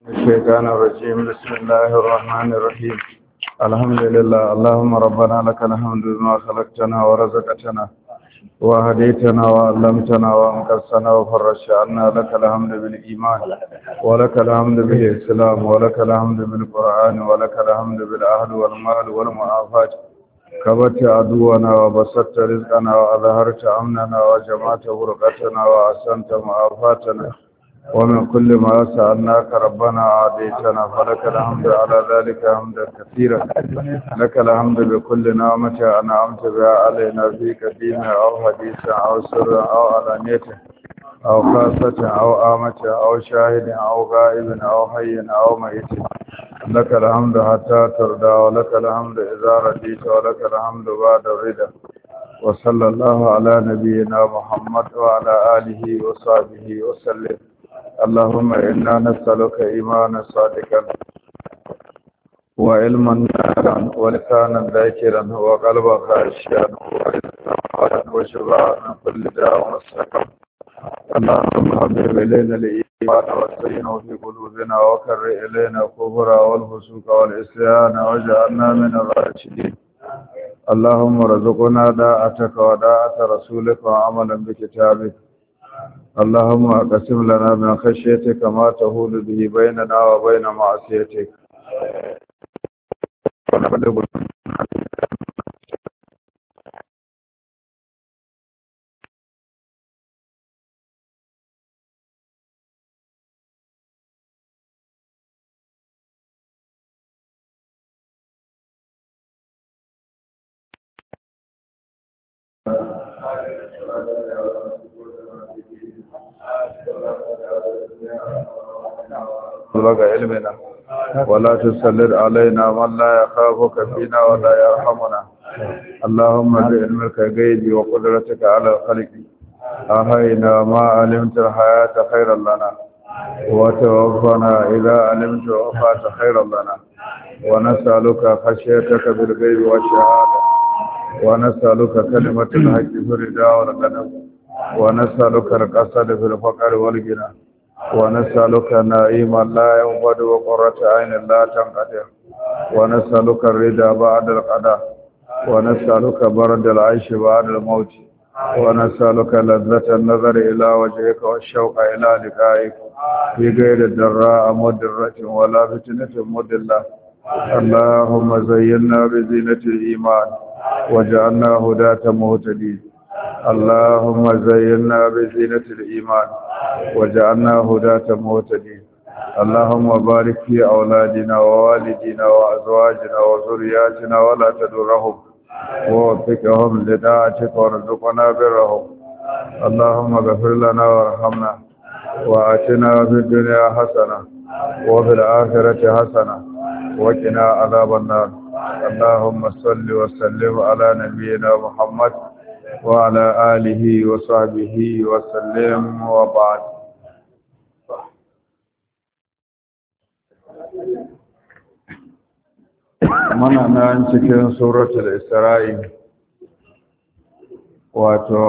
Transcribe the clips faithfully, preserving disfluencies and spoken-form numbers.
الشيطان الرجيم بسم الله الرحمن الرحيم الحمد لله اللهم ربنا لك الحمد بما خلقتنا ورزقتنا وهديتنا وعلمتنا وانقذتنا وفرجت عنا لك الحمد بالإيمان ولك الحمد بالإسلام ولك الحمد بالقرآن ولك الحمد بالأهل والمال والمعافاة كبت عدونا وبسطت رزقنا وأظهرت أمننا وجمعت برقتنا وأحسنت معافاتنا ومن كل ما سألناك ربنا عاديتنا فلك الحمد على ذلك حمدا كثيرا لك الحمد بكل نعمة أنعمت بها علينا في قديم أو حديث أو سر أو علانية أو خاصة أو آمة أو شاهد أو غائب أو حي أو ميت لك الحمد حتى ترضى ولك الحمد إذا رضيت ولك الحمد بعد الرضا وصلى الله على نبينا محمد وعلى آله وصحبه وسلم اللهم إنا نسألك إيمانا صادقا وعلما نافعا ولسانا ذاكرا وقلبا خاشعا ورزقا وشفاء من كل داء وسقم اللهم حبب إلينا الإيمان وزينه في قلوبنا وكر إلينا الكفر والفسوق والعصيان واجعلنا من الراشدين اللهم ارزقنا طاعتك وطاعة رسولك وعملا بكتابك اللهم اقسم لنا من خشيتك ما تهول به بيننا وبين معصيتك بلغ علمنا ولا تسلط علينا من لا يخافك فينا ولا يرحمنا اللهم بعلمك غيبي وقدرتك على الخلق أحينا ما علمت الحياة خيرا لنا وتوفنا إذا علمت وفاة خيرا لنا ونسألك خشيتك بالغيب والشهادة ونسألك كلمة الحق في الرداء والقدم ونسألك القصد في الفقر والغنى ونسألك نعيما لا ينفد وقرة عين لا تنقطع ونسألك الرضا بعد القضاء ونسألك برد العيش بعد الموت ونسألك لذة النظر إلى وجهك والشوق إلى لقائك في غير الضراء مضرة ولا فتنة مضلة اللهم زينا بزينة الإيمان وجعلنا هداة مهتدين اللهم زينا بزينة الإيمان وجعلنا هداة مهتدين اللهم بارك في أولادنا ووالدنا وأزواجنا وذرياتنا ولا تدرهم ووفقهم لطاعتك وارزقنا برهم اللهم اغفر لنا وارحمنا وآتنا في الدنيا حسنة وفي الآخرة حسنة وقنا عذاب النار اللهم صل وسلم على نبينا محمد وعلى آله وصحبه وسلم وبعد mana nan cikin suratul Isra'i wato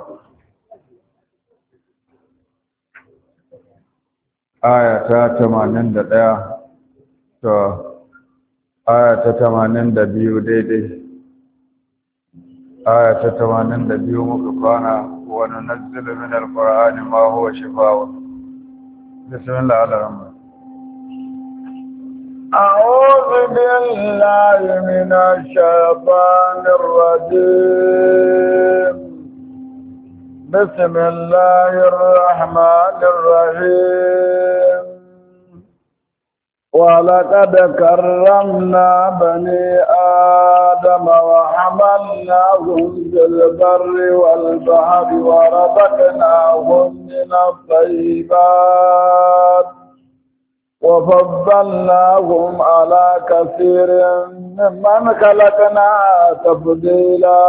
aya ta tamanin da ɗaya to aya ta tamanin da biyu daidai aya ta tamanin da biyu muka kwana wa nunazzilu min alqur'ani ma huwa shifaa'un bismillahir rahmanir أعوذ بالله من الشيطان الرجيم بسم الله الرحمن الرحيم ولقد كرمنا بني آدم وحملناهم في البر والبحر ورزقناهم من الطيبات وفضلناهم على كثير ممن خلقنا تفضيلا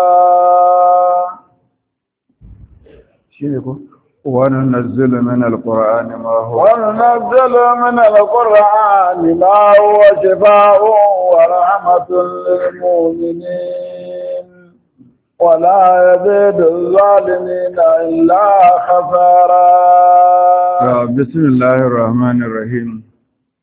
وننزل من القرآن ما هو وننزل من القرآن ما هو شفاء ورحمة للمؤمنين ولا يزيد الظالمين إلا خسارا بسم الله الرحمن الرحيم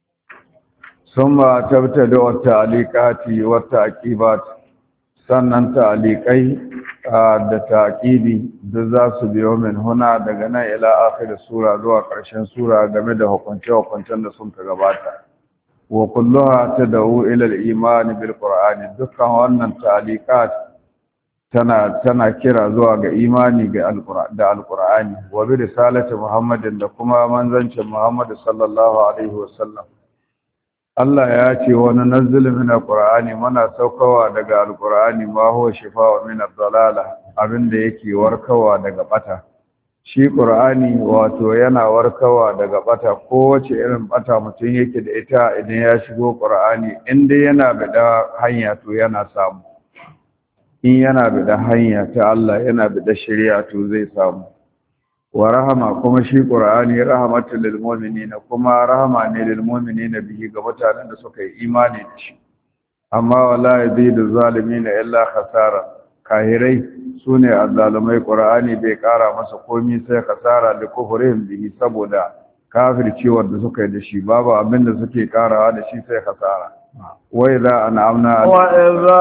summa tabtada wa ta'liqati wa ta'qibat sannan ta'liqai da ta'qibi duk za su biyo min huna daga nan ila akhir sura zuwa ƙarshen sura game da hukunce-hukuncen da sun ka gabata wa kulluha tad'u ila al-iman bil qur'ani dukkan wannan ta'liqat tana tana kira zuwa ga imani ga alqur'ani da alqur'ani wa bi risalati muhammadin da kuma manzancin muhammad sallallahu alaihi wasallam Allah ya ce wa nunazzilu min alqur'ani muna saukawa daga alqur'ani ma huwa shifaa'un min ad-dalala abinda yake warkawa daga bata shi qur'ani wato yana warkawa daga bata kowace irin bata mutum yake da ita idan ya shigo qur'ani inda yana bida hanya to yana samu in yana bida hanya ta Allah yana bida shari'a to zai samu wa rahama kuma shi qur'ani rahmatul lil mu'minina kuma rahama ne lil mu'minina bihi ga mutanen da suka yi imani da shi amma wala yazidu zalimina illa khasara kahirai sune azzalumai qur'ani bai kara masa komai sai khasara da kufrihim bihi saboda kafircewar da suka yi da shi babu abin da suke karawa da shi sai khasara wa idza an'amna wa idza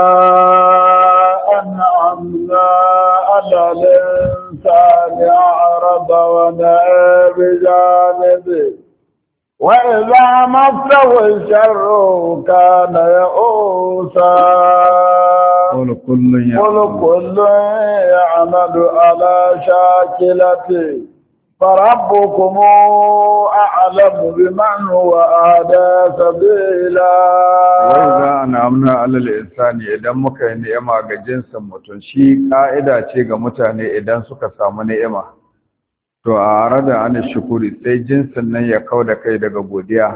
an'amna ala al-insani a'rada wa na'a bi janibi wa idza massahu ash-sharru kana ya'usa qul kullun ya'malu ala shakilati فربكم أعلم بمن هو أهدى سبيلا وإذا أنعمنا على الإنسان idan muka yi ni'ima ga jinsin mutum shi ka'ida ce ga mutane idan suka samu ni'ima to a rada an shukuri sai jinsin nan ya kauda kai daga godiya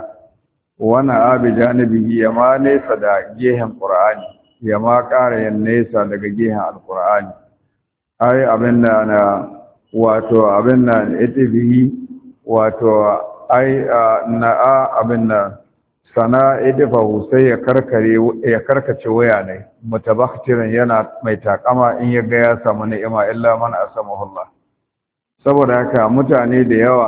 wana abi janibihi ya ma nesa da gehen qur'ani ya ma ƙara yin nesa daga gehen alqur'ani ai abin da na wato abin nan itibihi wato ai na'a abin nan sana idifahu sai ya karkare ya karkace waya ne mutabakhiran yana mai takama in ya ga ya samu ni'ima illa man asamahu Allah saboda haka mutane da yawa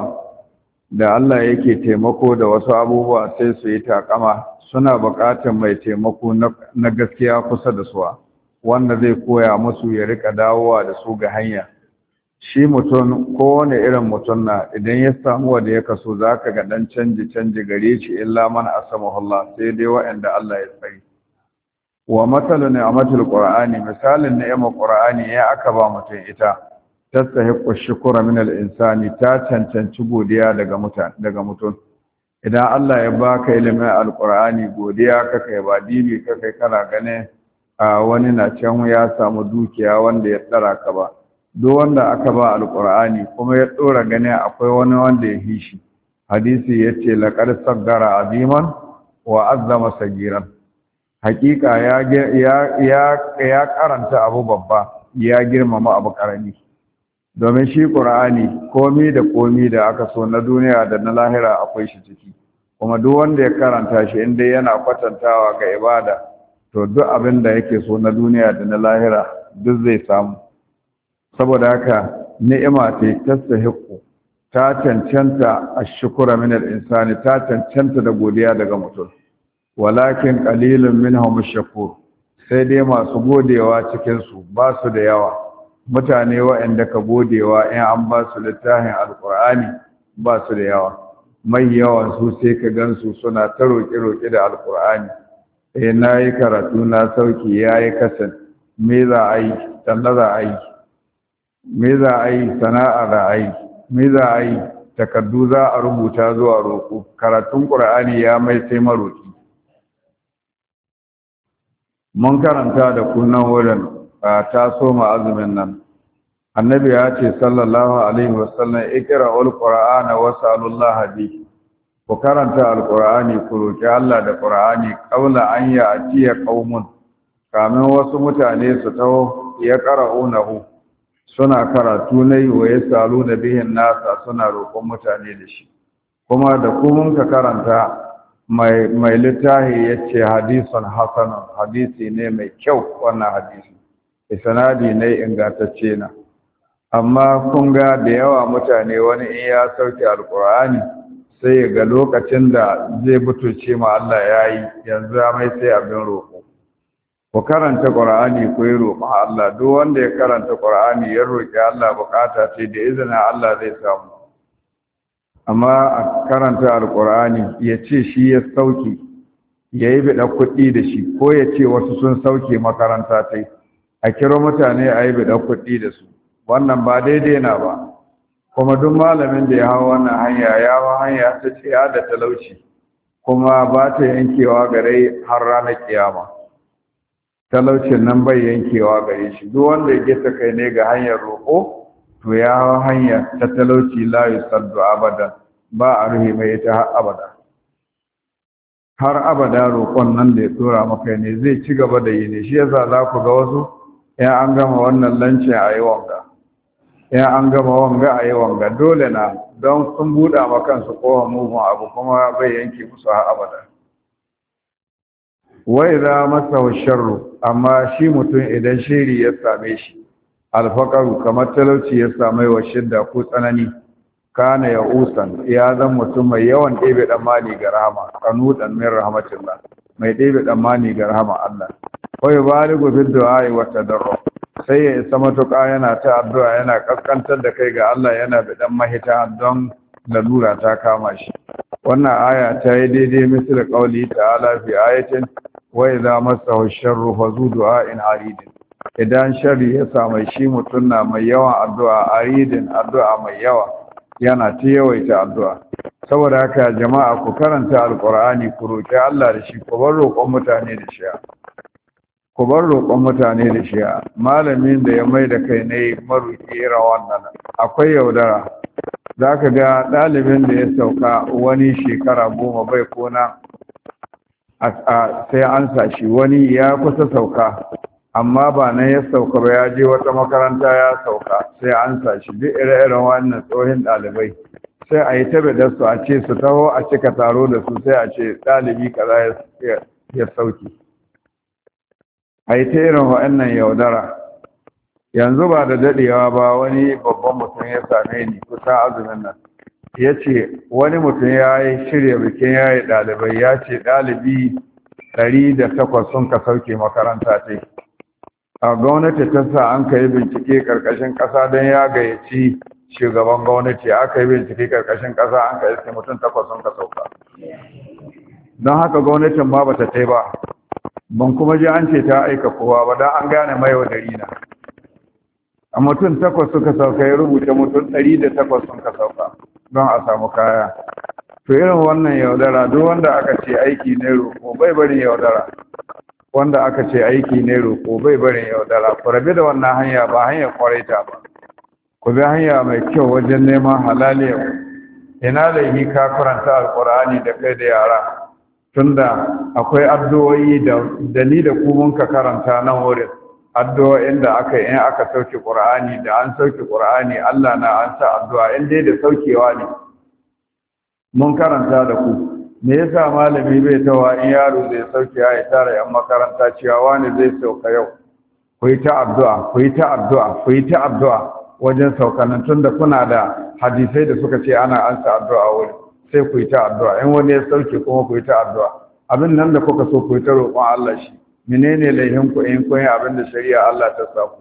da Allah yake taimako da wasu abubuwa sai su yi takama suna buƙatar mai taimako na gaskiya kusa da su wanda zai koya musu ya rika dawowa da su ga hanya shi mutum kowane irin mutum na idan ya samu wanda ya kaso za ka ga ɗan canji canji gare shi illa man asamahu Allah sai dai waɗanda Allah ya tsari wa matsalu ne a matul qur'ani misalin ni'imar qur'ani ya aka ba mutum ita tastahiqu shukra min al-insani ta cancanci godiya daga mutum daga mutum idan Allah ya baka ilimin al-qur'ani godiya ka kai ba dibi ka kai kana gane a wani na can ya samu dukiya wanda ya tsara ka ba duk wanda aka ba alqur'ani kuma ya dora gane akwai wani wanda ya hishi hadisi yace laqad saggara aziman wa azzama sagiran hakika ya ya ya ya karanta abu babba ya girmama abu karami domin shi qur'ani komai da komai da aka so na duniya da na lahira akwai shi ciki kuma duk wanda ya karanta shi inda yana kwatantawa ga ibada to duk abin da yake so na duniya da na lahira duk zai samu saboda haka ni'ima ce tastahiqu ta cancanta ashkura min al-insani ta cancanta da godiya daga mutum walakin qalilun minhum ash-shakur sai dai masu godewa cikin su ba su da yawa mutane waɗanda ka godewa in an ba su littafin alqur'ani ba su da yawa mai yawan su sai ka gansu suna ta roƙe-roƙe da alqur'ani eh nayi karatu na sauki yayi kasan me za a yi talla za a yi me za a yi sana'a za a yi me za a yi takardu za a rubuta zuwa roƙo karatun ƙur'ani ya mai sai maroƙi mun karanta da kunan wurin a taso ma azumin nan annabi ya ce sallallahu alaihi wasallam iqra'ul qur'ana was'alullaha bi ku karanta alqur'ani ku roki Allah da qur'ani qabla an ya'tiya qaumun kamin wasu mutane su taho ya qara'unahu suna karatu ne wa yasaluna bihin nasa suna roƙon mutane da shi kuma da kuma ka karanta mai mai littahi yace hadisun hasanun hadisi ne mai kyau wannan hadisi isnadi ne ingantacce na amma kun ga da yawa mutane wani in ya sauke alqur'ani sai ga lokacin da zai butuce ma Allah yayi yanzu mai sai abin roƙo ku karanta Qur'ani ku yi roƙo Allah duk wanda ya karanta Qur'ani ya roƙi Allah bukata ce da izinin Allah zai samu amma a karanta alqur'ani ya ce shi ya sauki yayi bida kuɗi da shi ko ya ce wasu sun sauke makaranta tai a kiro mutane a yi bida kuɗi da su wannan ba daidai na ba kuma duk malamin da ya hawa wannan hanya ya hawa hanya ta ciya da talauci kuma ba ta yankewa gare har ranar kiyama talaucin nan bai yankewa gare shi duk wanda ya gita kai ne ga hanyar roƙo to ya hawa hanya ta talauci la yusaddu abadan ba a ruhi mai ita har abada har abada roƙon nan da ya tura maka ne zai ci gaba da yi ne shi yasa za ku ga wasu ya an gama wannan lancin a yi wanga ya an gama wanga a yi wanga dole na don sun buɗa ma kansu kowa mugun abu kuma bai yanke musu har abada wai za masa sharru amma shi mutum idan shiri ya same shi alfakaru kamar talauci ya same wa shidda ko tsanani kana ya usan ya zan mutum mai yawan ɗebe ɗamani ga rahama kanudan min rahmatillah mai ɗebe ɗamani ga rahama Allah wai baligu fi du'a wa tadarru sai ya isa matuƙa yana ta addu'a yana kaskantar da kai ga Allah yana da dan mahita don lalura ta kama shi wannan aya ta yi daidai misal qauli ta'ala fi ayatin wa idza massahu sharru fa zu du'a'in aridin idan sharri ya samu shi mutum na mai yawan addu'a aridin addu'a mai yawa yana ta yawaita addu'a saboda haka jama'a ku karanta alqur'ani ku roki Allah da shi ku bar roƙon mutane da shi ku bar roƙon mutane da shi malamin da ya mai da kai ne maruki irin wannan akwai yaudara za ka ga ɗalibin da ya sauka wani shekara goma bai kona sai an sa shi wani ya kusa sauka amma ba nan ya sauka ba ya je wata makaranta ya sauka sai an sa shi duk ire-iren wannan tsohin ɗalibai sai a yi tabe da su a ce su taho a cika taro da su sai a ce ɗalibi kaza ya sauki a yi ta irin wa'annan yaudara yanzu ba da daɗewa ba wani babban mutum ya same ni kusan azumin nan ya ce wani mutum ya yi shirya bikin ya yi ɗalibai ya ce ɗalibi ɗari da takwas sun ka sauke makaranta ce a gwamnati ta sa an ka yi bincike ƙarƙashin ƙasa don ya gayyaci shugaban gwamnati aka yi bincike ƙarƙashin ƙasa an ka iske mutum takwas sun ka sauka don haka gwamnatin ba ba ta tai ba ban kuma ji an ce ta aika kowa ba don an gane mai wadari na a mutum takwas suka sauka ya rubuta mutum ɗari da takwas sun ka sauka don a samu kaya to irin wannan yaudara duk wanda aka ce aiki ne roƙo bai barin yaudara wanda aka ce aiki ne roƙo bai barin yaudara ku rabi da wannan hanya ba hanyar kwaraita ba ku bi hanya mai kyau wajen neman halaliya ina da yi ka karanta alƙur'ani da kai da yara tunda akwai addu'o'i da dali da ku mun ka karanta nan wurin addu'o'in da aka yi in aka sauke Qur'ani da an sauke Qur'ani Allah na an sa addu'a in dai da saukewa ne mun karanta da ku me yasa malami bai tawa in yaro zai sauke ya tara yan makaranta cewa wani zai sauka yau ku yi ta addu'a ku yi ta addu'a ku yi ta addu'a wajen saukanin tunda kuna da hadisai da suka ce ana an sa addu'a wurin sai ku yi ta addu'a in wani ya sauke kuma ku yi ta addu'a abin nan da kuka so ku yi ta roƙon Allah shi menene laihin ku in kun yi abin da shari'a Allah ta sa ku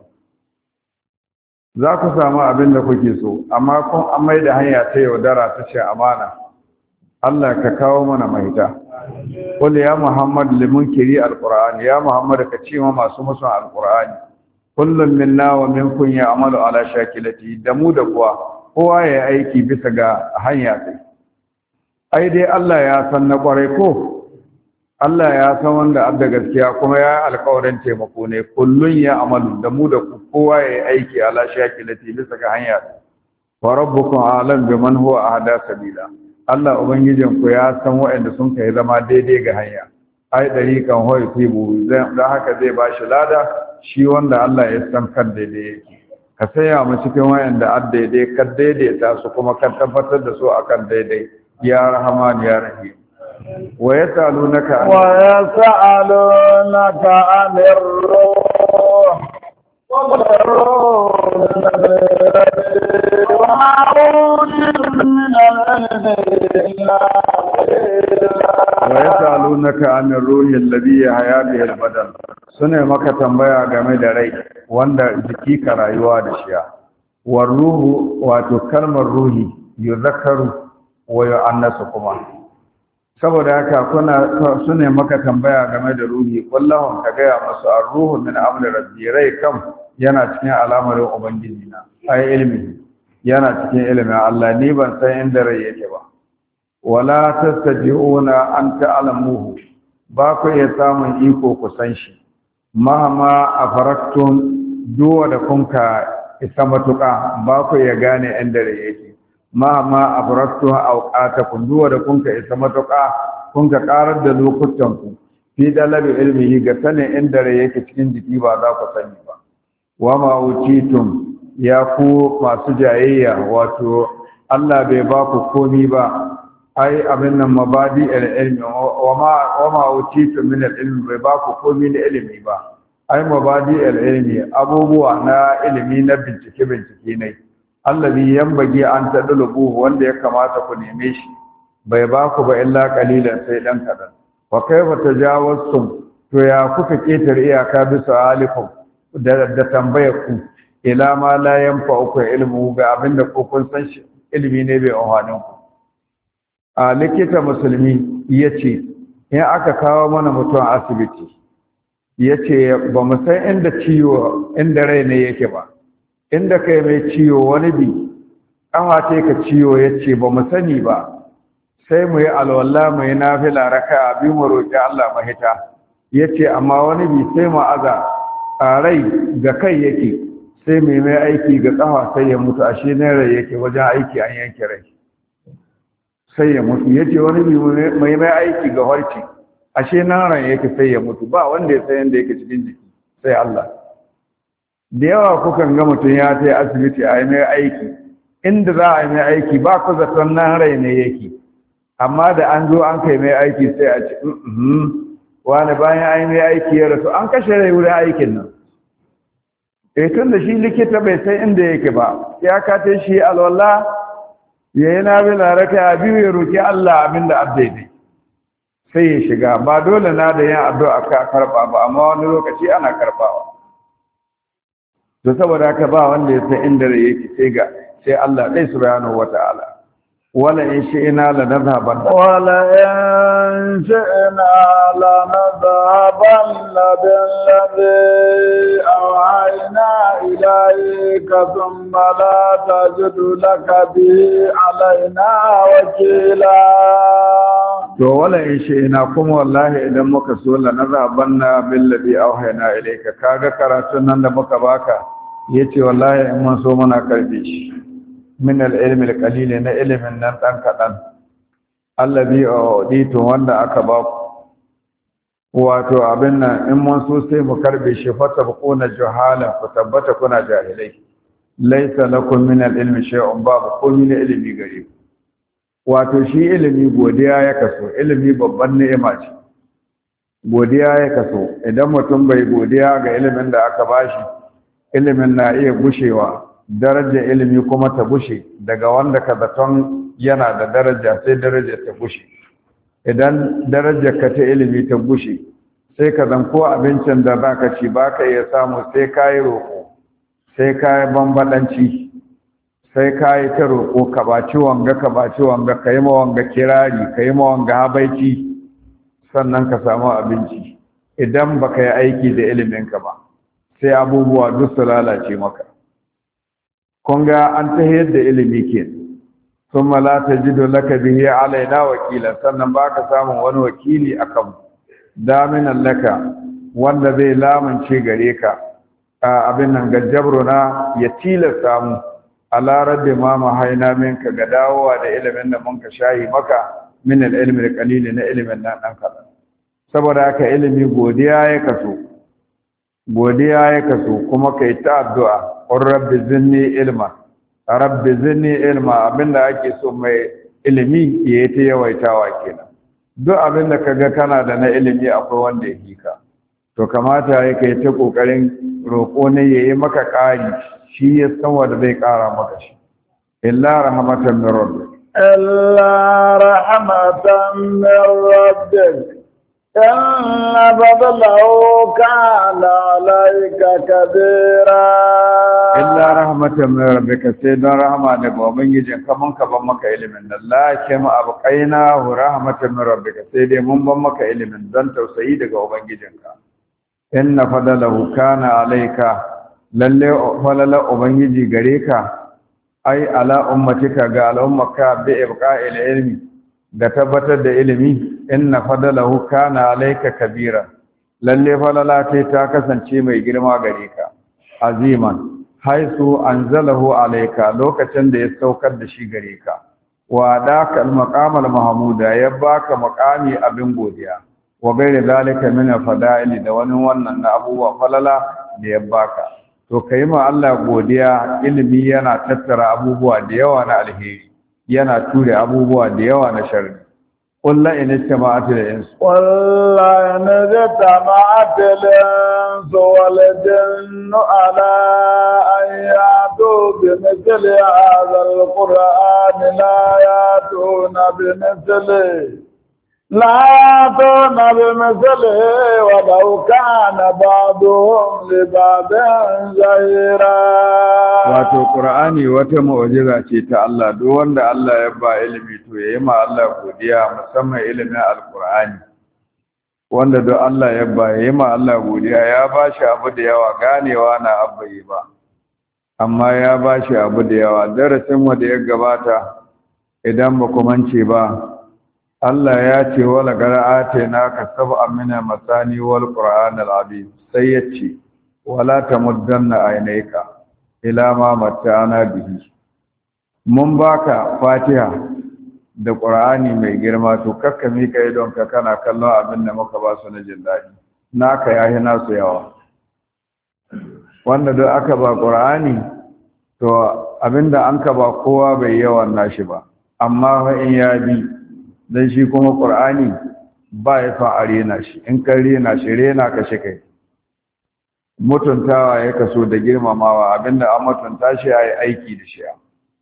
za ku samu abin da kuke so amma kun an mai da hanya ta yaudara ta ce amana Allah ka kawo mana mahita qul ya muhammad limunkiri alquran ya muhammad ka ce ma masu musu alqurani kullum minna wa minkum ya'malu ala shakilati da mu da kuwa kowa ya aiki bisa ga hanya sai ai dai Allah ya san na kwarai ko Allah ya san wanda abda gaskiya kuma ya yi alƙawarin taimako ne kullun ya amalu da mu da ku kowa ya yi aiki ala shakilati bisa ga hanya wa rabbukum a'lam biman huwa ahda sabila Allah ubangijin ku ya san waɗanda sun kai zama daidai ga hanya ai dariqan hoy tibu dan haka zai bashi lada shi wanda Allah ya san kan daidai yake ka saya mu cikin waɗanda adda daidai kan daidaita su kuma kan tabbatar da su akan daidai ya rahman ya rahim wa yasalunaka wa yasalunaka anir ruh ويسألونك عن الروح الذي يحيى به البدن sune maka tambaya game da rai wanda jiki ka rayuwa da shi wa ruhu wato kalmar ruhi yuzakkaru wa yu'annasu kuma saboda haka kuna sune maka tambaya game da ruhi wallahi ka ga masu ar-ruhu min amri rabbi rai kam yana cikin al'amarin ubangiji na ai ilmi yana cikin ilimin Allah ni ban san inda rai yake ba wala tastaji'una an ta'lamuhu ba ku iya samun iko ku san shi mahama afaraktum duwa da kunka isa matuka ba ku iya gane inda rai yake mahama afaraktum awqatakum duwa da kunka isa matuka kunka karar da lokutan ku fi dalabi ilmihi ga sanin inda rai yake cikin jiki ba za ku sani ba wa ma utitum ya ku masu jayayya wato Allah bai ba ku komi ba ai abin nan mabadi al-ilmi wa ma wa ma utitum min al-ilmi bai ba ku komi da ilimi ba ai mabadi al-ilmi abubuwa na ilimi na bincike bincike ne allazi yanbaghi an tadlubu wanda ya kamata ku neme shi bai ba ku ba illa qalilan sai dan kadan wa kaifa tajawaztum to ya kuka ketare iyaka bisa alikum da da tambayar ku ila ma la yanfa'uku ilmu ga abinda ko kun san shi ilimi ne bai amfanin ku a likita musulmi yace in aka kawo mana mutum asibiti yace ba mu san inda ciwo inda rai ne yake ba inda kai mai ciwo wani bi kafa ce ka ciwo yace ba mu sani ba sai mu yi alwala mu yi nafila raka'a bi mu roki Allah mahita yace amma wani bi sai mu aza a rai ga kai yake sai mai mai aiki ga kafa sai ya mutu ashe ne rai yake wajen aiki an yanke rai sai ya mutu yace wani bi mai mai aiki ga harci ashe nan ran yake sai ya mutu ba wanda ya san yanda yake cikin jiki sai Allah da yawa kukan ga mutum ya tai asibiti a yi mai aiki inda za a yi mai aiki ba ku zaton nan rai ne yake amma da an zo an kai mai aiki sai a ce wani bayan an yi mai aiki ya rasu an kashe rai wurin aikin nan eh tun da shi likita bai san inda yake ba ya kace shi alwala yayi na bi laraka a biyu ya roki Allah abinda abdai ne sai ya shiga ba dole na da yin addu'a ka karba ba amma wani lokaci ana karbawa to saboda haka ba wanda ya san inda yake sai ga sai Allah dai subhanahu wataala wala in shi'na la nadhhaban wala in shi'na la nadhhaban billadhi awhayna ilayka thumma la tajidu laka bi alaina wakila to wala in shi'na kuma wallahi idan muka so la nadhhabanna billadhi awhayna ilayka kaga karatun nan da muka baka yace wallahi in mun so muna karbe shi min al-ilmi al-qalil na ilimin nan dan kadan allazi auditu wanda aka ba ku wato abin nan in mun so sai mu karbe shi fata kuna jahala ku tabbata kuna jahilai laysa lakum min al-ilmi shay'un babu komai na ilimi gare ku wato shi ilimi godiya ya kaso ilimi babban ni'ima ce godiya ya kaso idan mutum bai godiya ga ilimin da aka bashi ilimin na iya gushewa darajar ilimi kuma ta bushe daga wanda ka zaton yana da daraja sai darajar ta bushe idan darajar ka ta ilimi ta bushe sai ka zan ko abincin da baka ci baka iya samu sai kayi roƙo sai kayi bambadanci sai kayi ta roƙo ka baci wanga ka baci wanga ka yi ma wanga kirari ka yi ma wanga habaici sannan ka samu abinci idan baka yi aiki da iliminka ba sai abubuwa duk su lalace maka kun ga an tahiyar da ilimi ke sun malata jido laka bihi alaina wakila sannan ba ka samun wani wakili a kan daminan laka wanda zai lamance gare ka abin nan gajabro na ya tilasta mu a larar da ma mahaina minka ga dawowa da ilimin da mun ka shayi maka min al-ilmi al-qalil na ilimin nan dan kaɗan saboda haka ilimi godiya ya kaso godiya ya kaso kuma kai ta addu'a qur rabbi zinni ilma rabbi zinni ilma abinda ake so mai ilimi yayi ta yawaitawa kenan duk abinda kaga kana da na ilimi akwai wanda ya hika to kamata ya kai ta kokarin roƙo ne yayi maka ƙari shi ya san wanda zai ƙara maka shi illa rahmatan min rabbik illa rahmatan min rabbik inna fadlahu kana alayka kabira illa rahmatan min rabbika sai don rahama daga ubangijin ka mun ka ban maka ilimin nan la kama abqaina rahmatan min rabbika sai dai mun ban maka ilimin don tausayi daga ubangijin ka inna fadlahu kana alayka lalle falala ubangiji gare ka ai ala ummatika ga al'ummaka bi ibqa'il ilmi da tabbatar da ilimi inna fadlahu kana alayka kabira lalle falala ta kasance mai girma gare ka aziman haisu anzalahu alayka lokacin da ya saukar da shi gare ka wa daka al-maqamal mahmuda ya baka maqami abin godiya wa gairi zalika min al-fada'ili da wani wannan na abubuwa falala da ya baka to kai ma Allah godiya ilimi yana tattara abubuwa da yawa na alheri yana ture abubuwa da yawa na sharri قل إن اجتمعت الإنس قل إن اجتمعت الإنس والجن على أن يأتوا بمثل هذا القرآن لا يأتون بمثله لا يأتون بمثله ولو كان بعضهم لبعض ظهيرا wato qur'ani wata mu'jiza ce ta Allah duk wanda Allah ya ba ilimi to yayi ma Allah godiya musamman ilimin alqur'ani wanda duk Allah ya ba yayi ma Allah godiya ya ba shi abu da yawa ganewa na abbai ba amma ya ba shi abu da yawa darasin wanda ya gabata idan ba ku mance ba Allah ya ce wala qara'ate naka sab'a min masani wal qur'an al-azim sai yace wala tamuddanna aynayka ila ma matta'ana bihi mun baka fatiha da qur'ani mai girma to kakka mi kai don ka kana kallon abin da muka ba su na jin dadi naka yahi nasu yawa wanda da aka ba qur'ani to abinda an ka ba kowa bai yawan nashi ba amma fa in ya bi dan shi kuma qur'ani ba ya fa arena shi in kan rena shi rena ka shi kai mutuntawa ya kaso da girmamawa abinda an mutunta shi ayi aiki da shi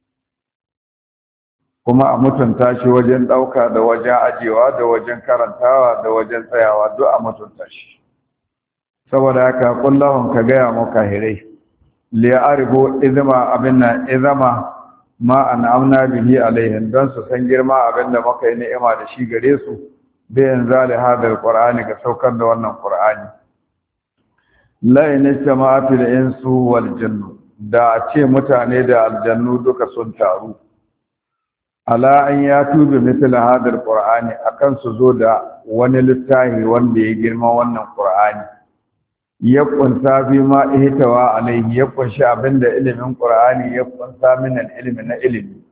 kuma a mutunta shi wajen dauka da wajen ajewa da wajen karantawa da wajen tsayawa duk a mutunta shi saboda haka kullahun ka gaya mu kahirai li ya'rifu izma abinna izma ma an'amna bihi alaihim don su san girma abinda muka yi ni'ima da shi gare su bayan zali hadal qur'ani ga saukar da wannan qur'ani la in jama'atu al-insu wal jinnu da ce mutane da aljannu duka sun taru ala an yatu bi mithli hadal qur'ani akan su zo da wani littafi wanda ya girma wannan qur'ani ya kunsa bi ma ihtawa alaihi ya kunshi abinda ilimin qur'ani ya kunsa min ilmi na ilimi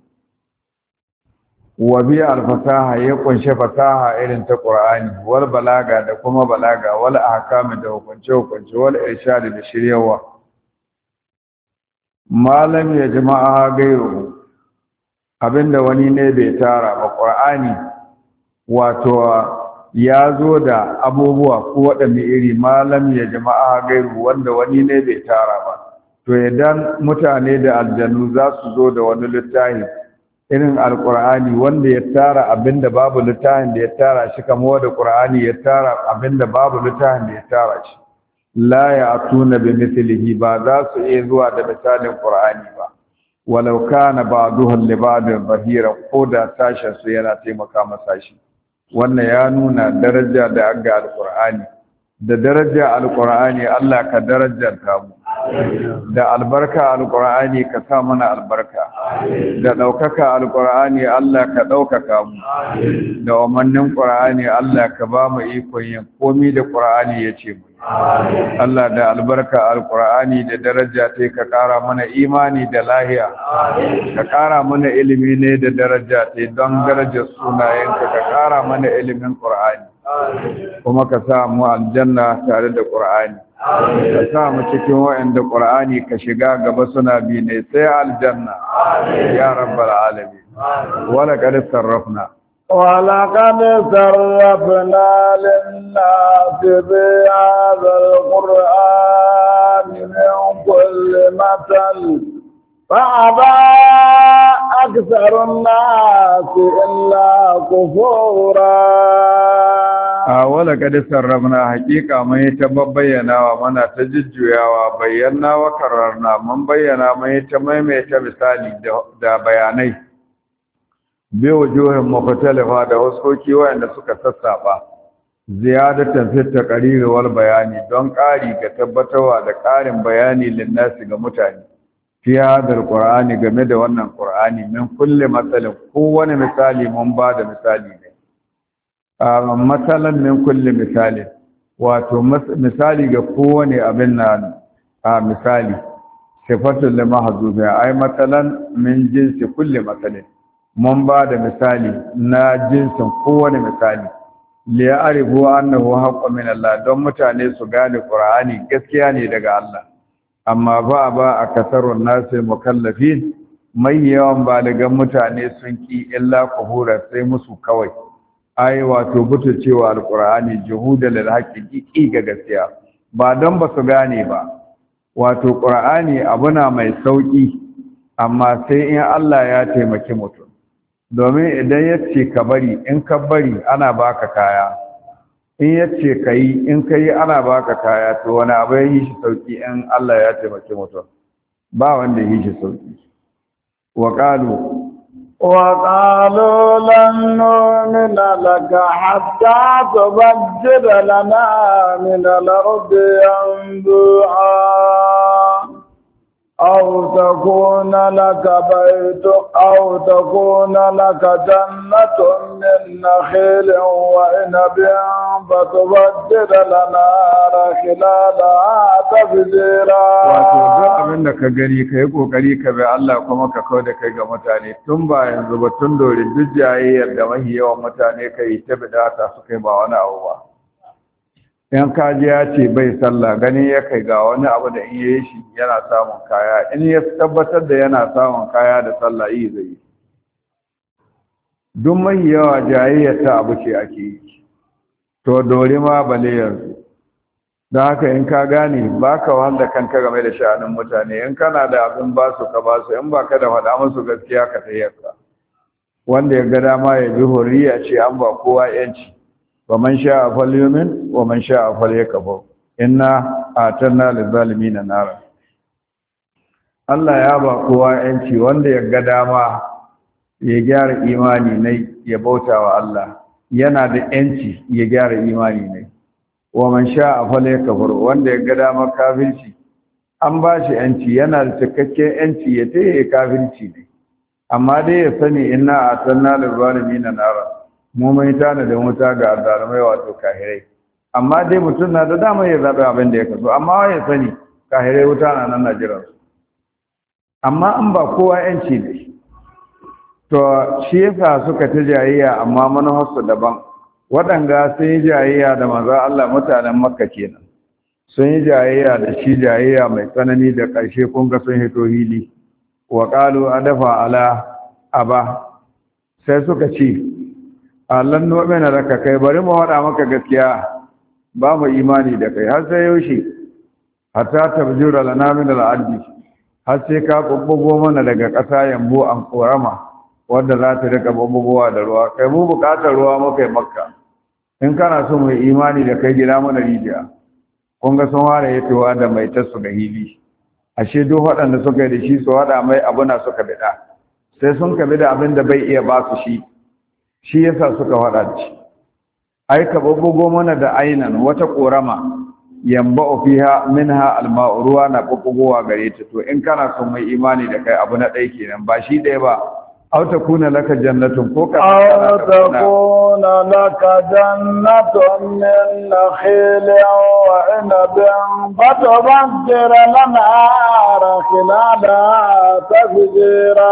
wa bi al-fasaha ya kunshi fasaha irin ta qur'ani wal balaga da kuma balaga wal ahkam da hukunce hukunce wal irshad da shiryawa malam ya jama'a gairu abinda wani ne bai tara ba qur'ani wato ya zo da abubuwa ko waɗanne iri malam ya jama'a gairu wanda wani ne bai tara ba to idan mutane da aljannu za su zo da wani littafi irin alqur'ani wanda ya tara abinda babu littafin da ya tara shi kamar wanda qur'ani ya tara abinda babu littafin da ya tara shi la ya'tuna bi mithlihi ba za su iya zuwa da misalin qur'ani ba walau kana ba'duhu li ba'din zahira ko da sashen su yana taimaka masa shi wannan ya nuna daraja da aga alqur'ani da daraja alqur'ani Allah ka darajanta mu da albarka alqur'ani ka sa mana albarka da daukaka alqur'ani Allah ka daukaka mu da umarnin qur'ani Allah ka ba mu ikon yin komai da qur'ani yace mu Allah da albarka alqur'ani da daraja ta ka kara mana imani da lahiya ka kara mana ilimi ne da daraja ta don darajar sunayenka ka kara mana ilimin qur'ani kuma ka sa mu aljanna tare da qur'ani ka sa mu cikin wa'anda qur'ani ka shiga gaba suna bi ne sai aljanna ya rabbal alamin wala qad sarrafna ولقد صرفنا للناس في هذا فأبى أكثر الناس إلا كفورا a wala kadi sarrafna hakika mai ta bayyanawa mana ta jujjuyawa bayyana wa kararna mun bayyana mai ta maimaita misali da bayanai bi wujuhin mukhtalifa da waskoki wanda suka sassaba ziyadatan fi taqrir wal bayani don ƙari ga tabbatarwa da ƙarin bayani linnasi ga mutane fi hadal qur'ani game da wannan qur'ani min kulli masalin kowane misali mun ba da misali ne matsalan min kulli misali wato misali ga kowane abin nan a misali sifatul limahzubi ai matsalan min jinsi kulli masalin mun ba da misali na jinsin kowane misali li ya'rifu annahu haqqun min Allah don mutane su gane Qur'ani gaskiya ne daga Allah amma ba ba akasarun nasi mukallafin mai yawan baligan mutane sun ki illa kuhura sai musu kawai ai wato butu cewa alqur'ani juhudan lil haqiqi ga gaskiya ba don ba su gane ba wato qur'ani abuna mai sauki amma sai in Allah ya taimaki mutum domin idan yace ka bari in ka bari ana baka kaya in yace kai in kai ana baka kaya to wani abu yi shi sauki in Allah ya taimaki mutum ba wanda yi shi sauki wa qalu وقالوا لن نؤمن لك حتى تفجر لنا من الأرض ينبوعا أو تكون لك بيت أو تكون لك جنة من نخيل وعنب فتفجر لنا خلالها تفجيرا. wato duk abin da ka gani ka yi kokari ka bi Allah kuma ka kawo da kai ga mutane tun ba yanzu ba tun dore duk jayayyar da mahi yawan mutane ka yi ta bidata su kai ba wani abu ba. in kaji ya ce bai sallah gani ya kai ga wani abu da in yi shi yana samun kaya in ya tabbatar da yana samun kaya da sallah yi zai yi duk mai yawa jayayyar ta abu ce ake yi to dore ma bale yanzu da haka in ka gane ba ka wanda kanka game da sha'anin mutane in kana da abin ba su ka ba su in ba ka da faɗa musu gaskiya ka tayyarka wanda ya ga dama ya bi horiya ce an ba kowa yanci ومن شاء فليؤمن ومن شاء فليكفر إنا أعتدنا للظالمين نارا Allah ya ba kowa yanci wanda ya ga dama ya gyara imani ne ya bauta wa Allah yana da yanci ya gyara imani ne wa man sha'a falyakfur wanda ya ga dama kafirci an ba shi yanci yana da cikakken yanci ya tayi kafirci ne amma dai ya sani inna atanna lil zalimin nara mu mai tana da wuta ga azzalumai wato kahirai amma dai mutum na da dama ya zaɓi abin da ya kaso amma ya sani kahirai wuta na nan Najeriya amma an ba kowa yanci ne to shi yasa suka ta jayayya amma manufarsu daban waɗanga sun yi jayayya da manzo Allah mutanen Makka kenan sun yi jayayya da shi jayayya mai tsanani da ƙarshe kun ga sun hito hili wa qalu adafa ala aba sai suka ce Allah nu'mina raka kai bari mu wada maka gaskiya ba mu imani da kai har sai yaushe hatta tabjura lana min al-ardi har sai ka bubbugo mana daga ƙasa yambo an korama wanda za ta rika bubbugowa da ruwa kai mu buƙatar ruwa mu kai makka in kana so mu imani da kai gida mana rijiya kun ga sun ware yatowa da mai tasu ga hili ashe duk waɗanda suka yi da shi su wada mai abuna suka bida sai sun ka bida abin da bai iya ba su shi shi yasa suka faɗa da shi ai ka bubbugo mana da ainan wata korama yamba fiha minha alma'u ruwa na bubbugowa gare ta to in kana son mai imani da kai abu na ɗaya kenan ba shi ɗaya ba aw takuna laka jannatun ko ka aw takuna laka jannatun min nakhilin wa inabin fatubaddir lana khilala tafjira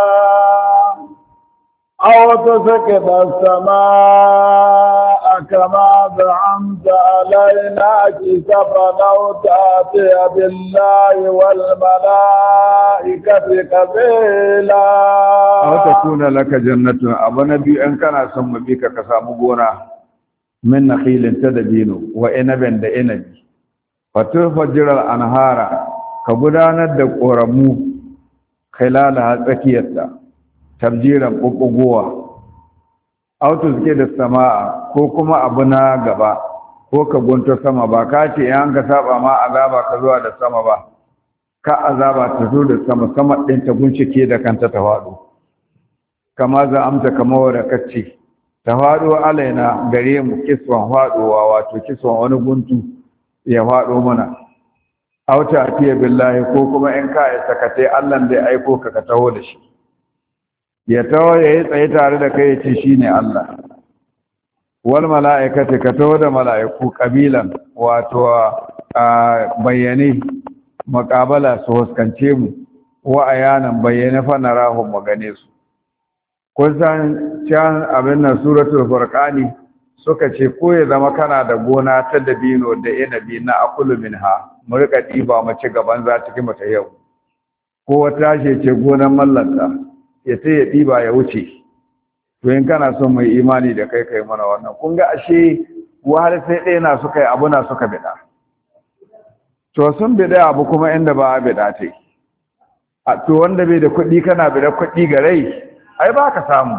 أو تسكت السماء كما زعمت علينا كسفا أو تأتي بالله والملائكة قبيلا أو تكون لك جنة أبو نبي أن كان سم بك كسامبونا من نخيل تدبين وإنب دإنب فتفجر الأنهار كبدانا دقورمو khilala tsakiyarta tabjiran bubbugowa auto suke da sama'a ko kuma abu na gaba ko ka gunto sama ba ka ce in ka saba ma azaba ka zuwa da sama ba ka azaba ta zo da sama sama din ta gunshike da kanta ta fado kama za amsa kama wanda kace ta fado alaina gare mu kiswan fadowa wato kiswan wani guntu ya fado mana auta atiya billahi ko kuma in ka isa ka tai Allah da ya aiko ka ka taho da shi ya taho ya yi tsaye tare da kai ya ce shi ne Allah wal mala'ikata ka taho da mala'iku ƙabilan wato a bayyane makabala su huskance mu wa ayanan bayyane fa narahum magane su kun san can abin nan suratul furqani suka ce ko ya zama kana da gona ta dabino da inabi na akulu minha mu rika diba mu ci gaban za cikin mata yau ko wata ce gonan mallanta ya sai ya ɗiba ya wuce to in kana son mai imani da kai kai mana wannan kun ga ashe wahal sai ɗaya na suka yi abu na suka bida to sun bida abu kuma inda ba a bida ta yi to wanda bai da kuɗi kana bida kuɗi ga rai ai ba ka samu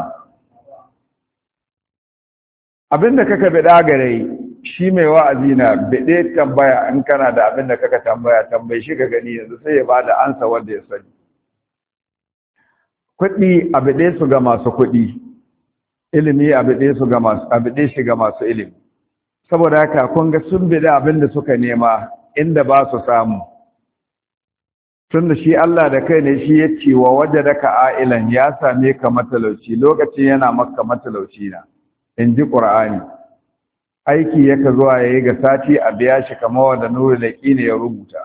abinda kaka bida ga rai shi mai wa'azi na bide tambaya in kana da abinda kaka tambaya tambayi shi ka gani yanzu sai ya bada ansa wanda ya sani kuɗi abide su ga masu kuɗi ilimi abide su ga masu abide shi ga masu ilimi saboda haka kun ga sun bide abinda suka nema inda ba su samu tunda shi Allah da kai ne shi ya ce wa wajadaka ailan ya same ka matalauci lokacin yana maka matalauci na in ji Qur'ani aiki yaka zuwa yayi ga sati a biya shi kamar wanda nuru da ne ya rubuta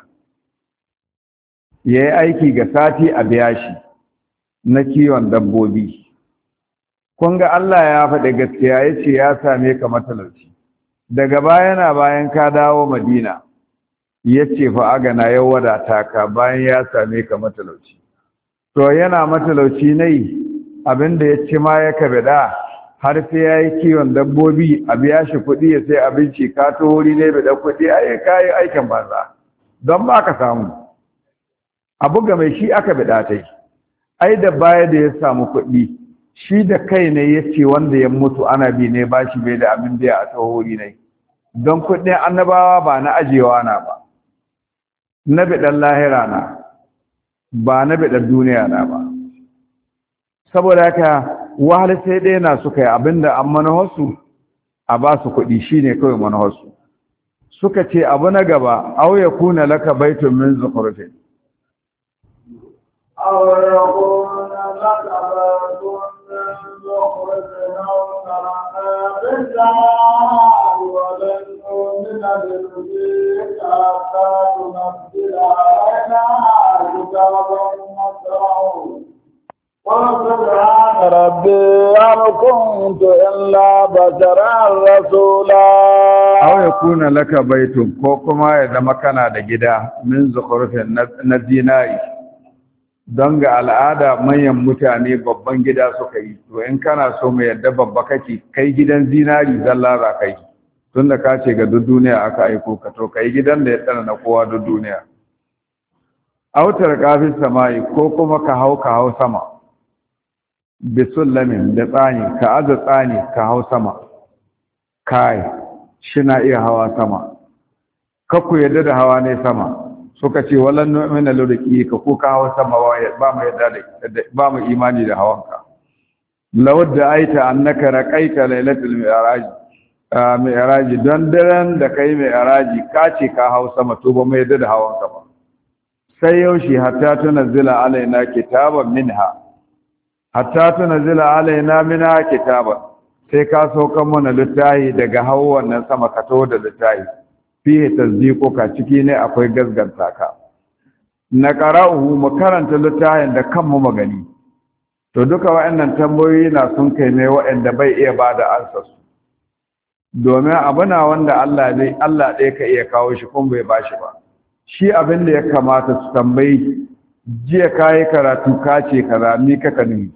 yayi aiki ga sati a biya shi na kiwon dabbobi kun ga Allah ya faɗi gaskiya yace ya same ka matalauci daga bayana bayan ka dawo Madina yace fa agana ya wadata ka bayan ya same ka matalauci to yana matalauci ne abinda ya ci ma ya kabeda har sai yayi kiwon dabbobi a biya shi kuɗi ya sai abinci ka to wuri ne da kuɗi ai kai aikin banza don ba ka samu abu ga mai shi aka bida tai ai da baya da ya samu kuɗi shi da kai ne yace wanda ya mutu ana bi ne bashi bai da abin da ya taho wuri ne don kuɗin annabawa ba na ajewa na ba na biɗan lahira na ba na biɗan duniya na ba saboda haka wahal sai ɗaya na suka yi abinda an manawarsu a ba su kuɗi shi ne kawai manawarsu suka ce abu na gaba au ya kuna laka baitun min zukurfin أو يكون لك بيت من زخرف أو ترقى بالسماء ولن نؤمن برقيك حتى تنزل علينا كتابا نقرأه قل سبحان ربي هل كنت إلا بشرا رسولا أو يكون لك بيت كوكما إذا ما كان هذا جدا من زخرف الديناي don ga al'ada manyan mutane babban gida suka yi to in kana so mai yadda babba kake kai gidan zinari zalla za kai tun da ka ce ga duk duniya aka aiko ka to kai gidan da ya tsana na kowa duk duniya autar kafin samayi ko kuma ka hau ka hau sama bisullamin da tsani ka aza tsani ka hau sama kai shi na iya hawa sama kakku yadda da hawa ne sama suka ce wallan nu'mina lurqi ka ko ka hawa sama ba mu yadda da ba mu imani da hawanka law da aita annaka raqaita lailatul mi'raj mi'raj dan daren da kai mi'raj ka ce ka hawa sama to ba mu yadda da hawanka ba sai yaushe hatta tunzila alaina kitaban minha hatta tunzila alaina minha kitaban sai ka sauka mana littafi daga hawa wannan sama ka to da littafi fiye tasdiquka ciki ne akwai gasganta ka na qara'uhu mu karanta littafin da kanmu magani to duka waɗannan tambayoyi na sun kai ne waɗanda bai iya bada ansa su domin abuna wanda Allah ne Allah ɗaya ka iya kawo shi kuma bai bashi ba shi abin da ya kamata su tambayi jiya kai karatu ka ce kaza ni kaka ni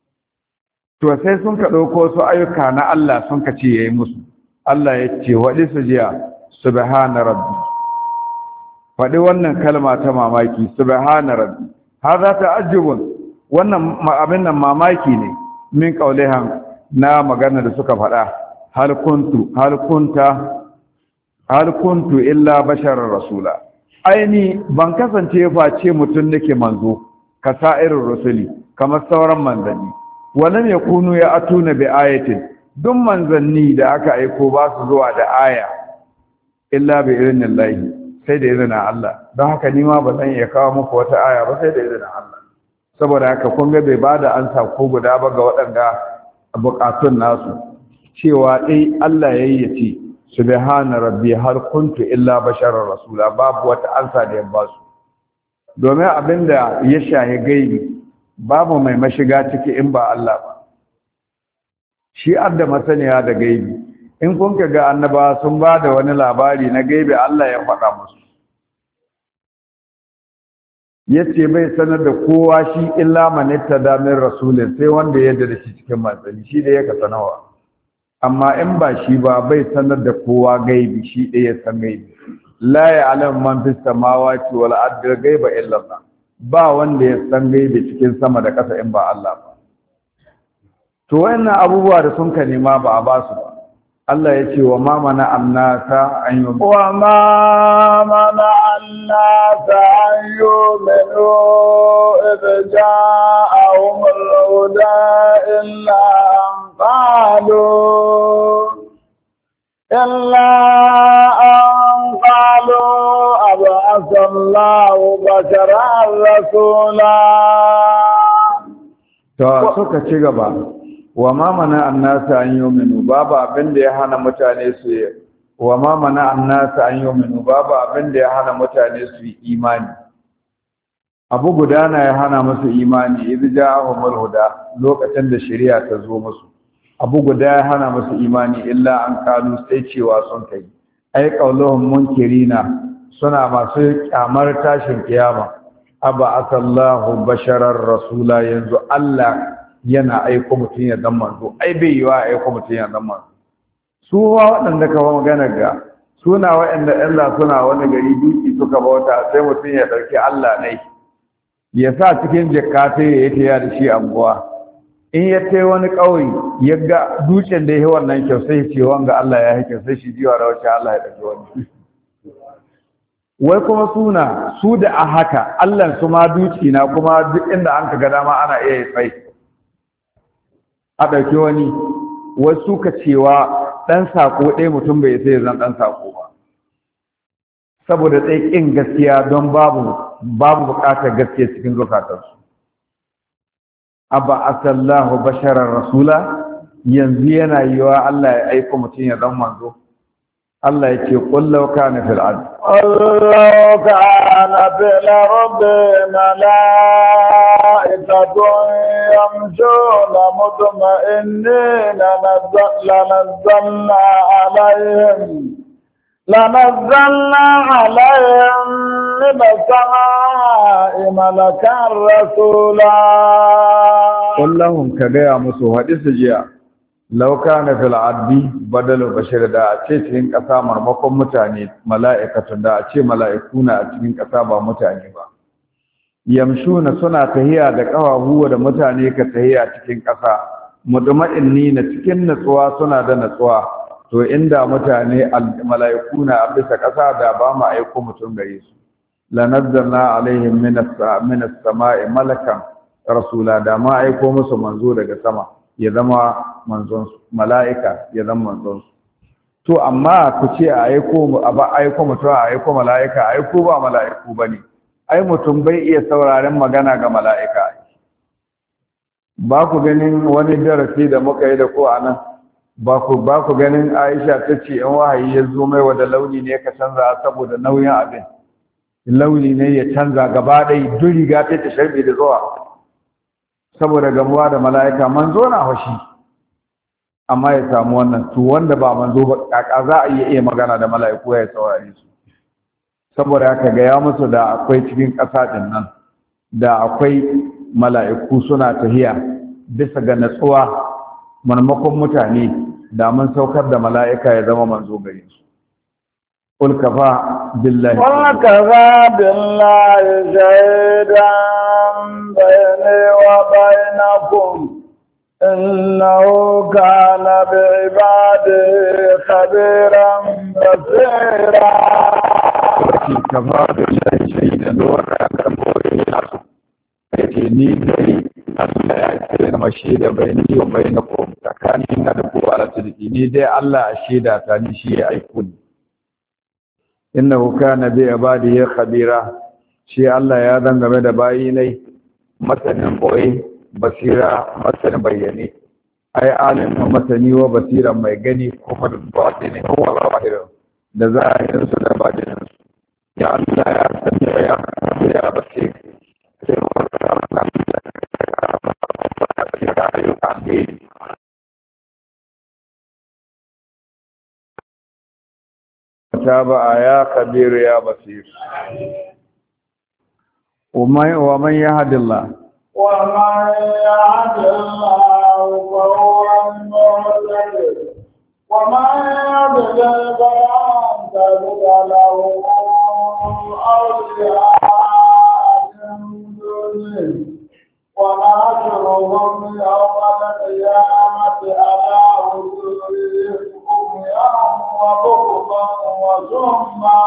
to sai sun ka dauko su ayyuka na Allah sun ka ce yayi musu Allah ya ce wadi su jiya subhana rabbi faɗi wannan kalma ta mamaki subhana rabbi hadha ta'ajjubun wannan abin nan mamaki ne min qaulihan na magana da suka faɗa hal kuntu hal kunta hal kuntu illa basharar rasula aini ban kasance face mutum nake manzo ka sa'irin rusuli kamar sauran manzanni wannan ya kunu ya atuna bi ayatin duk manzanni da aka aiko ba su zuwa da aya illa bi idnillahi sai da izinin Allah don haka ni ma ba zan iya kawo muku wata aya ba sai da izinin Allah saboda haka kun ga bai bada ansa ko guda ba ga waɗanda bukatun nasu cewa dai Allah yayi yace subhana rabbi hal kuntu illa basharar rasula babu wata ansa da ya ba su domin abinda ya shahi gaibi babu mai mashiga ciki in ba Allah ba shi adda masaniya da gaibi in kun ga annaba sun ba da wani labari na gaibi Allah ya faɗa musu yace bai sanar da kowa shi illa man ittada min rasulin sai wanda ya yarda da shi cikin manzanni shi da yake sanawa amma in ba shi ba bai sanar da kowa gaibi shi da ya san gaibi la ya'lam man fis samawati wal ardi ghaiba illa Allah ba wanda ya san gaibi cikin sama da ƙasa in ba Allah ba to wayannan abubuwa da sun ka nema ba a ba su ba Allah ya ce wa ma mana annasa an yi wa ma mana annasa an yu'minu idh ja'ahum al-huda illa an qalu illa an qalu ab'atha Allahu basharan rasula to suka ci gaba wa ma mana annasa an yu'minu babu abin da ya hana mutane su wa ma mana annasa an yu'minu babu abin da ya hana mutane su yi imani abu guda na ya hana musu imani idh ja'ahumul huda lokacin da shari'a ta zo musu abu guda ya hana musu imani illa an kanu sai cewa sun kai ai qauluhum munkirina suna masu kyamar tashin kiyama aba asallahu basharar rasula yanzu Allah yana aiko mutum ya dan manzo ai bai yiwa aiko mutum ya dan manzo su waɗanda ka ba magana ga suna waɗanda Allah suna wani gari duki suka bauta sai mutum ya ɗauki Allah ne ya sa cikin jakka ya yi taya da shi anguwa in ya tai wani ƙauye ya ga dutsen da ya yi wannan kyau sai ce wanga Allah ya hake sai shi jiwa da wacce Allah ya ɗauki wani wai kuma suna su da a haka Allah su ma duki na kuma duk inda an ka ga dama ana iya yi tsaye a ɗauki wani wasu ka cewa ɗan saƙo ɗaya mutum bai sai zan ɗan saƙo ba saboda tsaye ƙin gaskiya don babu babu buƙatar gaskiya cikin zukatarsu abba asallahu basharar rasula yanzu yana yiwa Allah ya aiko mutum ya dan manzo Allah ya ce qul law kana fil ard law kana fil ardi malaikatun yamshuna mutma'innina nazzalna alayhim لنزلنا عليهم من السماء ملكا رسولا قل لهم كغيا مسو حديث جيا لو كان في العرب بدل بشر da a ce cikin ƙasa marmakon mutane mala'ikatun da a ce mala'ikuna a cikin ƙasa ba mutane ba yamshuna suna tahiya da ƙafafu da mutane ka tahiya cikin ƙasa mutma'inni na cikin natsuwa suna da natsuwa to inda mutane mala'iku na a bisa ƙasa da ba mu aiko mutum gare su la nazzalna alaihim min as-sama'i malakan rasula da ma aiko musu manzo daga sama ya zama manzon su mala'ika ya zama manzon su to amma ku ce a aiko a ba aiko mutum a aiko mala'ika aiko ba mala'iku bane ai mutum bai iya sauraren magana ga mala'ika ba ku ganin wani darasi da muka yi da ko anan ba ku ba ku ganin Aisha tace in wahayi ya zo mai wada launi ne ka canza saboda nauyin abin launi ne ya canza gaba dai duk riga ta ta sharbe da zuwa saboda gamuwa da mala'ika manzo na hoshi amma ya samu wannan to wanda ba manzo ba kaka za a iya magana da mala'iku ya saurare su saboda haka ga ya musu da akwai cikin ƙasa din nan da akwai mala'iku suna tahiya bisa ga natsuwa marmakon mutane da mun saukar da mala'ika ya zama manzo gare su qul kafa billahi qul kafa billahi shaidan بيني وبينكم إنه كان بعباده خبيرا بصيرا. كفى بالله شهيدا ولا كموري نفسه ni dai Allah ya ce na shaida bayani wa bainakum tsakanin na da ku ala sidiki ni dai Allah a shaida ta ni shi ya aiko ni innahu kana bi ibadihi khabira shi Allah ya dan game da bayi nai masanin boye basira masanin bayyane ai alim masani wa basira mai gani kuma da batini ko wa batini da zahirin su da batinin su ya Allah ya sanya ya ya basira تابع يا خبير يا بصير ومن ومن يهد الله ومن يهد الله فهو المهتد ومن يضلل فلن تجد له أولياء ونحشرهم يوم القيامة على وجوههم عميا وبكما وصما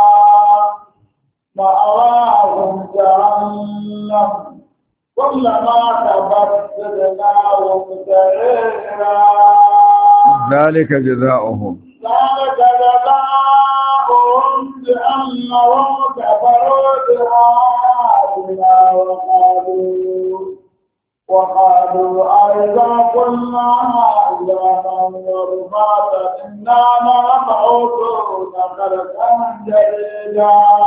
مأواهم جهنم كلما كبت زدناهم سعيرا ذلك جزاؤهم ذلك جزاؤهم بأنهم كفروا بآياتنا وقالوا وقالوا أئذا كنا عظاما ورفاتا إنا لمبعوثون خلقا جديدا.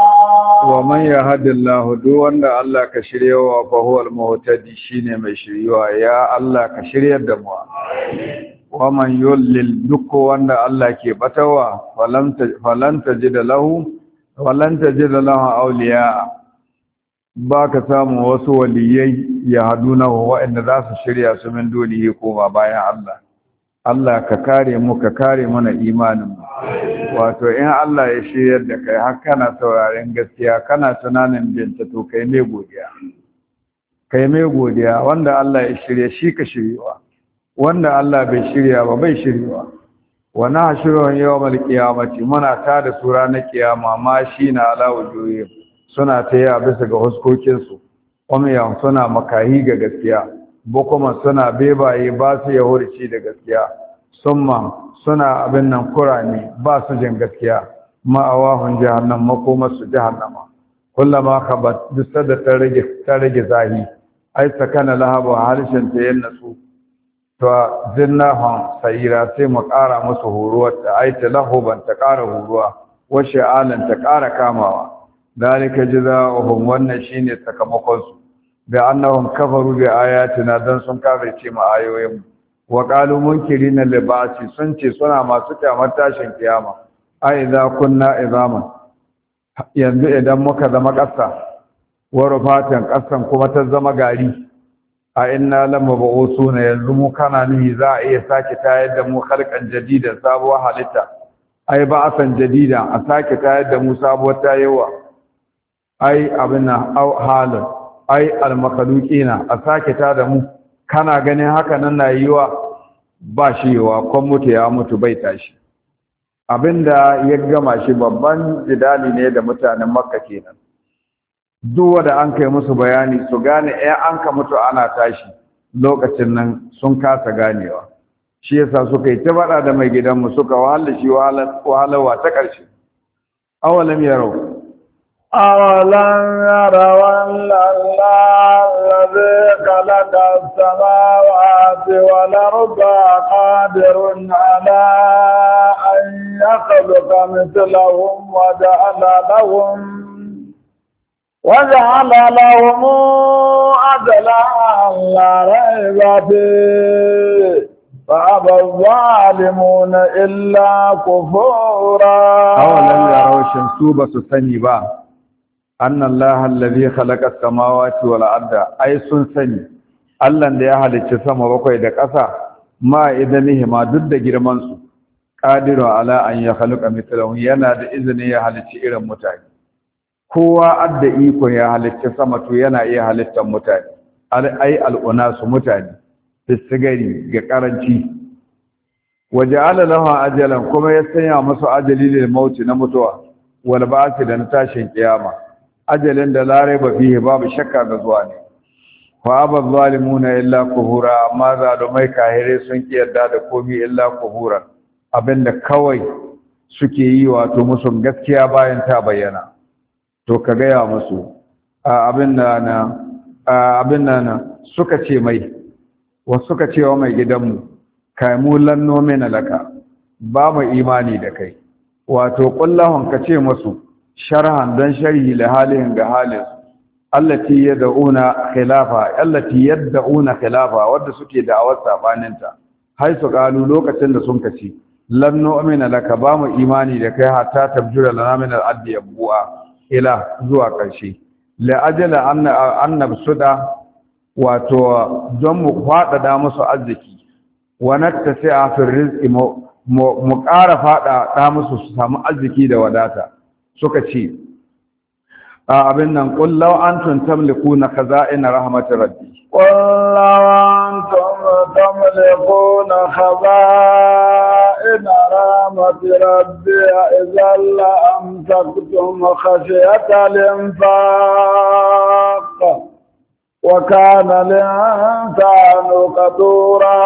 ومن يهد الله دون الله كشريوا فهو المهتدي شيني mai shiriwa ya Allah ka shiryar da mu wa man yullil duk wanda Allah ke batawa falan tajid lahu falan tajid lahu awliya ba ka samu wasu waliyai ya haduna wa'anda za su shirya su min dole koma bayan Allah Allah ka kare mu ka kare mana imanin mu wato in Allah ya shiryar da kai har kana sauraren gaskiya kana tunanin binta to kai mai godiya kai mai godiya wanda Allah ya shirya shi ka shiryewa wanda Allah bai shirya ba bai shiryewa wa nahshuruhum yawmal qiyamati muna tada su ranar kiyama ma shi na ala wujuhihim suna taya bisa ga huskokinsu umiyan suna makahi ga gaskiya bukuma suna bebaye ba su yahurci da gaskiya summa suna abin nan kurani ba su jin gaskiya ma'awahun jahannam makoma su jahannama kullama khabat bisa da ta rage ta rage zahi ai sakana lahabu harshen ta yanna su to zinnahum sayira sai mu ƙara musu horuwar ta ai ta lahuban ta ƙara horuwa wa sha'alan ta ƙara kamawa dalika jazaohum wannan shine sakamakon su da annahum kafaru bi ayatina dan sun kafirce mu ayoyin wa qalu munkirina libasi sun ce suna masu kyamar tashin kiyama ai idza kunna izaman yanzu idan muka zama ƙasa wa rufatan ƙasan kuma ta zama gari a inna lamma ba'usuna yanzu mu kana nihi za a iya sake tayar da mu khalqan jadida sabuwar halitta ai ba'asan jadida a sake tayar da mu sabuwar tayewa ai abinna au halin ai almakhluqina a sake ta da mu kana ganin haka nan na yiwa ba shi yiwa kon mutu ya mutu bai tashi abinda ya gama shi babban jidali ne da mutanen makka kenan duk wanda an kai musu bayani su gane eh an ka mutu ana tashi lokacin nan sun kasa ganewa shi yasa suka yi ta bada da mai gidanmu suka wahala shi wahalawa ta ƙarshe awalam yarau أولم يروا أن الله الذي خلق السماوات والأرض قادر على أن يخلق مثلهم وجعل لهم وجعل لهم أجلا لا ريب فيه فأبى الظالمون إلا كفورا. أولم يروا شمسوبة سنبا أن الله الذي خلق السماوات والأرض أي sun sani Allah da ya halicci sama bakwai da ƙasa ma idanihi ma duk da girman su qadiru ala an ya khalaqa mithlahu yana da izini ya halicci irin mutane kowa adda iko ya halitta sama to yana iya halittar mutane ai al'unasu mutane fisigari ga karanci waja'ala lahu ajalan kuma ya sanya musu ajali lil mauti na mutuwa wal ba'thi da na tashin kiyama ajalin da la raiba fihi babu shakka ga zuwa ne fa abal zalimuna illa kuhura amma zalumai kahire sun ki yarda da komai illa kuhura abinda kawai suke yi wato musu gaskiya bayan ta bayyana to ka gaya musu abin da na abin da na suka ce mai wa suka ce wa mai gidanmu kai mu lanno mena laka ba mu imani da kai wato kullahun ka ce musu sharhan dan sharhi li halihin ga halin allati yad'una khilafa allati yad'una khilafa wanda suke da'awar sabaninta hai su kalu lokacin da sun kace lan nu'mina laka ba mu imani da kai hatta tabjura lana min al-addi yabu'a ila zuwa karshe la ajala anna annab suda wato don mu fada musu arziki wa nattasi'a fi rizqi mu ƙara fada da musu su samu arziki da wadata suka ce abin nan qul law antum tamlikuna khaza'ina rahmatir rabbi qul law antum tamlikuna khaza'ina rahmatir rabbi idhan la amsaktum khashyata al-infaq wa kana al-insanu qatura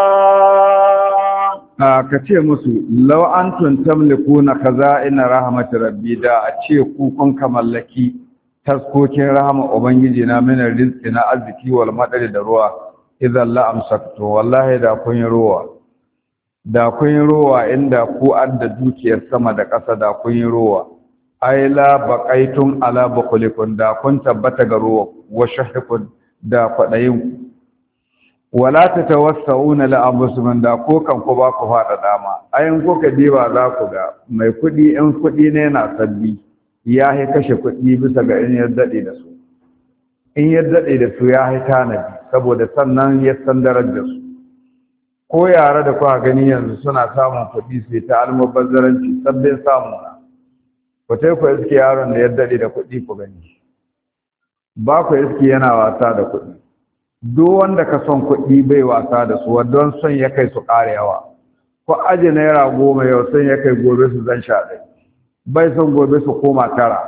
ka ce musu law antum tamlikuna khaza'ina rahmatir rabbi da a ce ku kun kamallaki taskokin rahama ubangiji na min rizqi na arziki wal madari da ruwa idan la amsaktu wallahi da kun yi ruwa da kun yi ruwa inda ku adda dukiyar sama da ƙasa da kun yi ruwa ai la baqaitum ala bukhlikum da kun tabbata ga ruwa wa shahikun da kwadayin wala tatawassauna la abusman da ko kan ku ba ku fada dama ayin ko ka diba za ku ga mai kudi in kudi ne na sabbi ya yi kashe kuɗi bisa ga in ya daɗe da su in ya daɗe da su ya yi tanadi saboda sannan ya san darajar su ko yara da kuka gani yanzu suna samun kuɗi su ta almubazzaranci sabbin samu na ku tai ku iske yaron da ya daɗe da kuɗi ku gani ba ku iske yana wasa da kuɗi duk wanda ka son kuɗi bai wasa da su don son ya kai su ƙara yawa ko aje naira goma yau son ya kai gobe su zan sha ɗaya bai son gobe su koma tara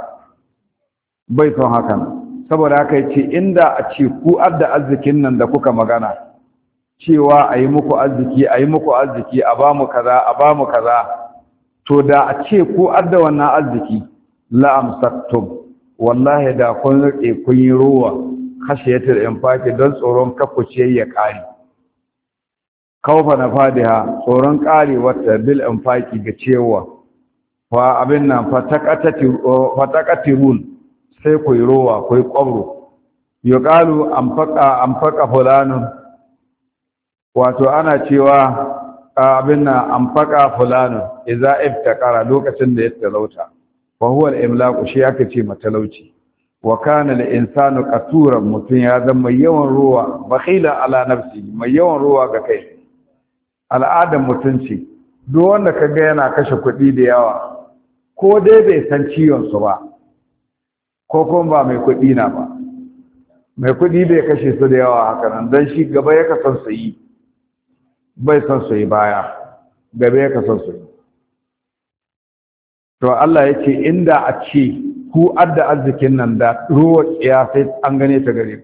bai son hakan saboda haka yace inda a ce ku adda arzikin nan da kuka magana cewa ayi muku arziki ayi muku arziki a ba mu kaza a ba mu kaza to da a ce ku adda wannan arziki la amsaktum wallahi da kun rike kun yi ruwa khashiyatul infaqi don tsoron kafuce ya kare kaufa na fadiha tsoron kare wata bil infaqi ga cewa fa abin nan fataqatirun sai ku yi rowa ku yi ƙwabro yuqalu anfaqa anfaqa fulanun wato ana cewa abin nan anfaqa fulanun idza iftaqara lokacin da ya talauta wa huwa al-imlaq shi aka ce matalauci wa kana al-insanu qaturan mutun ya zama yawan rowa bakhila ala nafsi mai yawan rowa ga kai al'adan mutunci duk wanda kaga yana kashe kuɗi da yawa ko dai bai san ciwonsu ba ko kuma ba mai kuɗi na ba mai kuɗi bai kashe su da yawa haka nan don shi gaba ya kasan su yi bai san su yi baya gaba ya kasan su yi to Allah ya ce inda a ce ku adda arzikin nan da ruwa tsiya sai an gane ta gare ku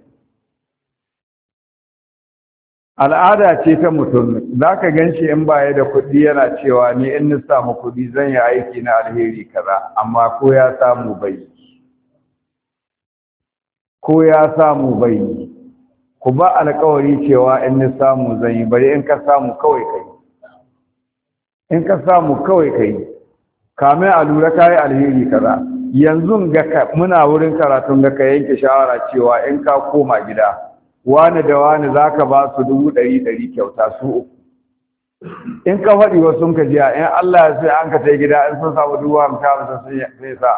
al'ada ce ta mutum za ka gan shi in baya da kuɗi yana cewa ni in ni samu kuɗi zan yi aiki na alheri kaza amma ko ya samu bai ko ya samu bai ku ba alƙawari cewa in ni samu zan yi bari in ka samu kawai kai in ka samu kawai kai kamar a lura ka yi alheri kaza yanzu ga muna wurin karatun ga ka yanke shawara cewa in ka koma gida wani da wani za ka ba su dubu ɗari ɗari kyauta su uku in ka faɗi wasu sun ka jiya in Allah ya sai an ka ta gida in sun samu dubu hamsin hamsin sai sa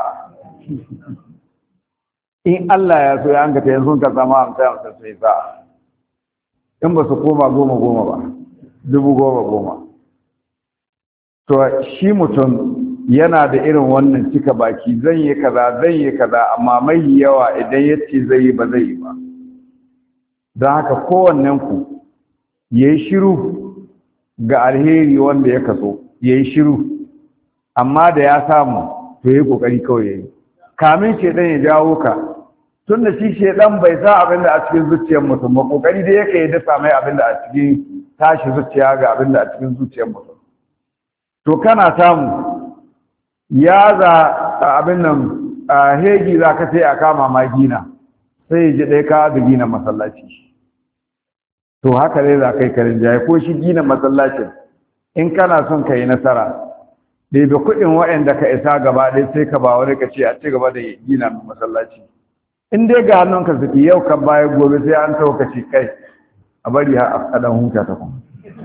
in Allah ya so ya an ka ta sun ka samu hamsin hamsin sai sa in ba su koma goma goma ba dubu goma goma to shi mutum yana da irin wannan cika baki zan yi kaza zan yi kaza amma mai yawa idan yace zai yi ba zai yi ba don haka kowannen ku yayi shiru ga alheri wanda ya kaso yayi shiru amma da ya samu to yayi kokari kawai yayi kamin shedan ya jawo ka tunda shi shedan bai sa abin da a cikin zuciyar mutum ba kokari da yake ya dasa mai abin da a cikin tashi zuciya ga abin da a cikin zuciyar mutum to kana samu ya za abin nan hegi za ka sai a kama ma gina sai ya ji ɗaya ka da gina masallaci to haka dai za ka yi karin jaye ko shi gina masallacin in kana son ka yi nasara ɗaya kuɗin waɗanda ka isa gaba ɗaya sai ka ba wani ka ce a ci gaba da gina masallaci in dai ga hannunka suke yau kan baya gobe sai an tauka ce kai a bari a ɗan huta ta kuma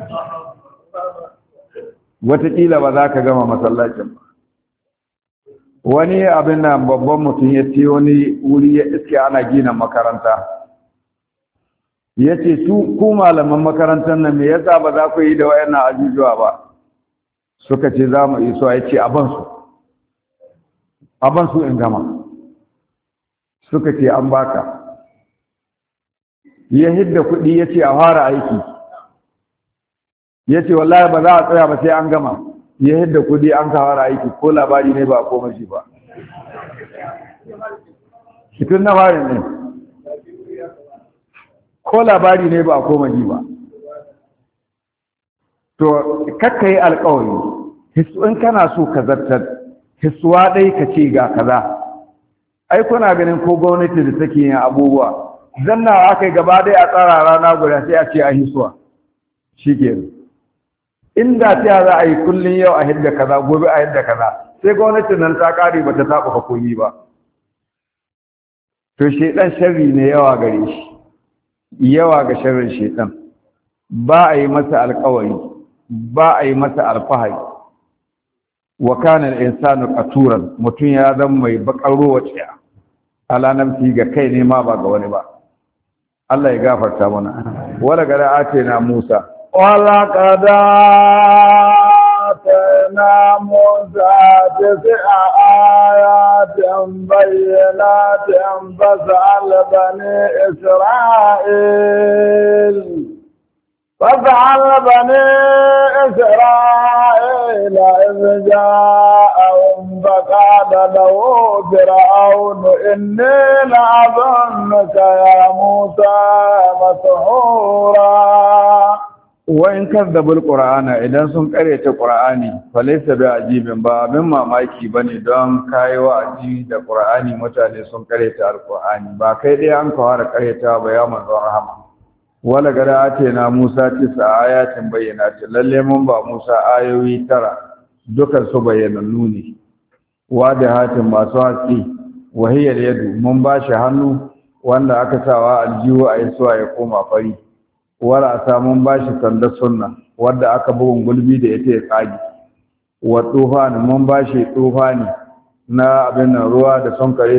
wataƙila ba za ka gama masallacin ba wani abin nan babban mutum ya ce wani wuri ya iske ana gina makaranta ya ce su ku malaman makarantar nan me yasa ba za ku yi da wayannan ajujuwa ba suka ce za mu iso ya ce abansu abansu in gama suka ce an baka ya hidda kuɗi ya ce a fara aiki ya ce wallahi ba za a tsaya ba sai an gama ya hidda kuɗi an ka fara aiki ko labari ne ba a koma shi ba cikin na fari ne ko labari ne ba a koma ji ba to kakka yi alkawari in kana so ka zartar hisuwa ɗai ka ce ga kaza ai kuna ganin ko gwamnati da take yin abubuwa zanna aka yi gaba ɗaya a tsara rana guda sai a ce a hisuwa shi ke inda ta za a yi kullum yau a hidda kaza gobe a hidda kaza sai gwamnatin nan ta ƙare ba ta taɓa hakuri ba to shedan sharri ne yawa gare shi yawa ga sharrin shedan ba a yi masa alƙawari ba a yi masa alfahari wa kana al-insanu qaturan mutun ya zama mai bakaro wace ala nafsi ga kai ne ma ba ga wani ba Allah ya gafarta mana wala gara atena Musa wala qada atena Musa tis'a ayatin bayyinatin fas'al bani Isra'il فَفَعَلَ بَنِي إِسْرَائِيلَ إِذْ جَاءَهُمْ فَقَالَ لَهُ فِرْعَوْنُ إِنِّي لَأَظُنُّكَ يَا مُوسَى مَسْحُورًا وَإِنْ كَذَّبُوا الْقُرْآنَ إِذَا سُنْ قَرِيَتَ الْقُرْآنِ فَلَيْسَ بِعَجِيبٍ ba abin mamaki bane don kai wa'azi da Qur'ani mutane sun karyata al-Qur'ani ba kai dai an kawara karyata ba ya manzon rahama wala gada ate na Musa tisa ayatin bayyanatin lalle mun ba Musa ayoyi tara dukan su bayyanannu ne wa da hatin masu haske wahiyar yadu mun ba shi hannu wanda aka sawa aljihu a yasuwa ya koma fari wala asa mun ba shi sandar sunna wanda aka bugun gulbi da ita ya tsagi wa tufani mun ba shi tufani na abin nan ruwa da son kare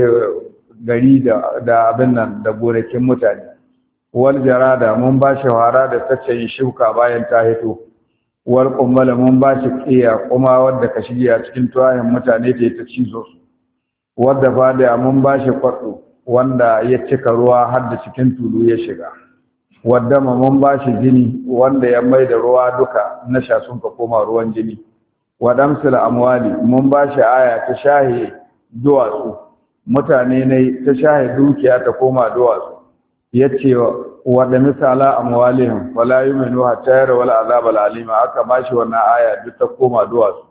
gari da abin nan da gonakin mutane wal jarada mun ba shi wara da tace shuka bayan ta hito wal qummala mun ba shi qiya kuma wanda ka shige a cikin tuwayen mutane da ta cizo su wanda fada mun ba shi kwado wanda ya cika ruwa har da cikin tulu ya shiga wanda mun ba shi jini wanda ya mai da ruwa duka na sha sun ka koma ruwan jini wadamsul amwali mun ba shi aya ta shahi duwatsu mutane ne ta shahi dukiya ta koma duwatsu yace wadda misala amwalihim wala yu'minu hatta yara wala azab alima aka bashi wannan aya duk ta koma duwatsu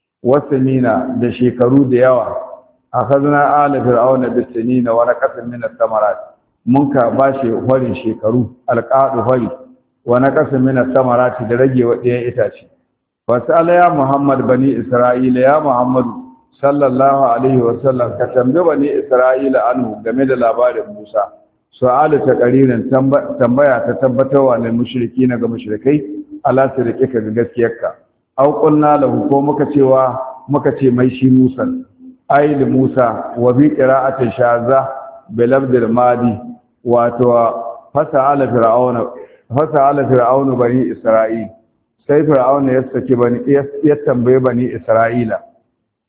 wasanina da shekaru da yawa akhadna ala fir'auna bisinina wa naqatin min ath-thamarat mun ka bashi horin shekaru alqadu hori wa naqatin min ath-thamarat da rage wa ɗayan itace wasala ya muhammad bani isra'ila ya muhammadu sallallahu alaihi wasallam ka tambaye bani isra'ila anhu game da labarin musa su'alu ta qaririn tambaya ta tabbatarwa ne mushriki na ga mushrikai ala sirrike ka ga gaskiyarka aw qulna lahu ko muka cewa muka ce mai shi Musa ay li Musa wa bi qira'ati shaza bi labdil madi wato fasa'ala fir'auna fasa'ala fir'auna bani isra'il sai fir'auna ya saki bani ya tambaye bani isra'ila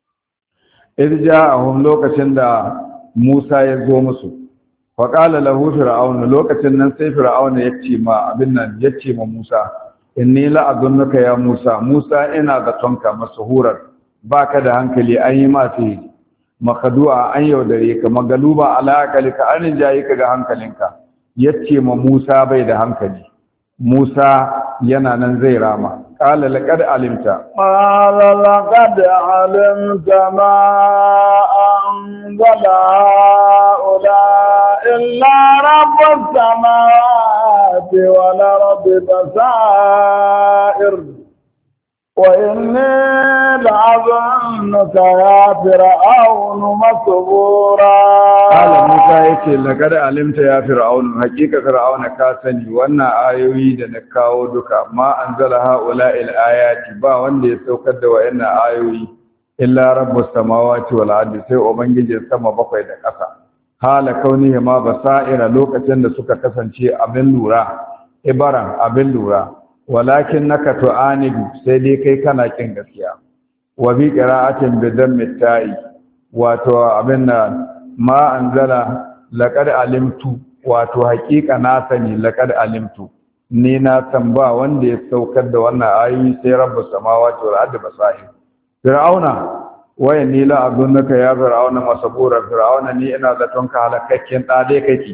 irja'ahum lokacin da Musa ya zo musu fa qala lahu fir'aun lokacin nan sai fir'aun ya ce ma abin nan ya ce ma Musa inni la adunnuka ya Musa Musa ina da tonka masuhurar baka da hankali an yi ma sai makadu'a an yaudare ka magaluba ala kalika an jayi ka ga hankalinka yace ma Musa bai da hankali Musa yana nan zai rama qala laqad alimta qala laqad alimta ma anzala ula illa rabbus samawati wal ardi basair وإني لأظنك يا فرعون مسبورا قال موسى يتي لقد علمت يا فرعون حقيقة فرعون كاسني وانا آيوي دنكاو دكا ما أنزل هؤلاء الآيات با وندي سوكد وإن آيوي إلا رب السماوات والأرض سيء ومنجي السما بقوي دكاسا حال كونه ما بصائر لوكة جند سكا كسنشي أبن لورا إبرا أبن لورا walakin naka tu'anidu sai dai kai kana kin gaskiya wa bi qira'atin bi dammi ta'i wato abinda ma anzala laqad alimtu wato haqiqa na sani laqad alimtu ni na tamba wanda ya saukar da wannan ayoyi sai rabbus samawati wal ardi basair fir'auna waya ni la adunnaka ya fir'auna masabura fir'auna ni ina zaton ka halakakken da dai kake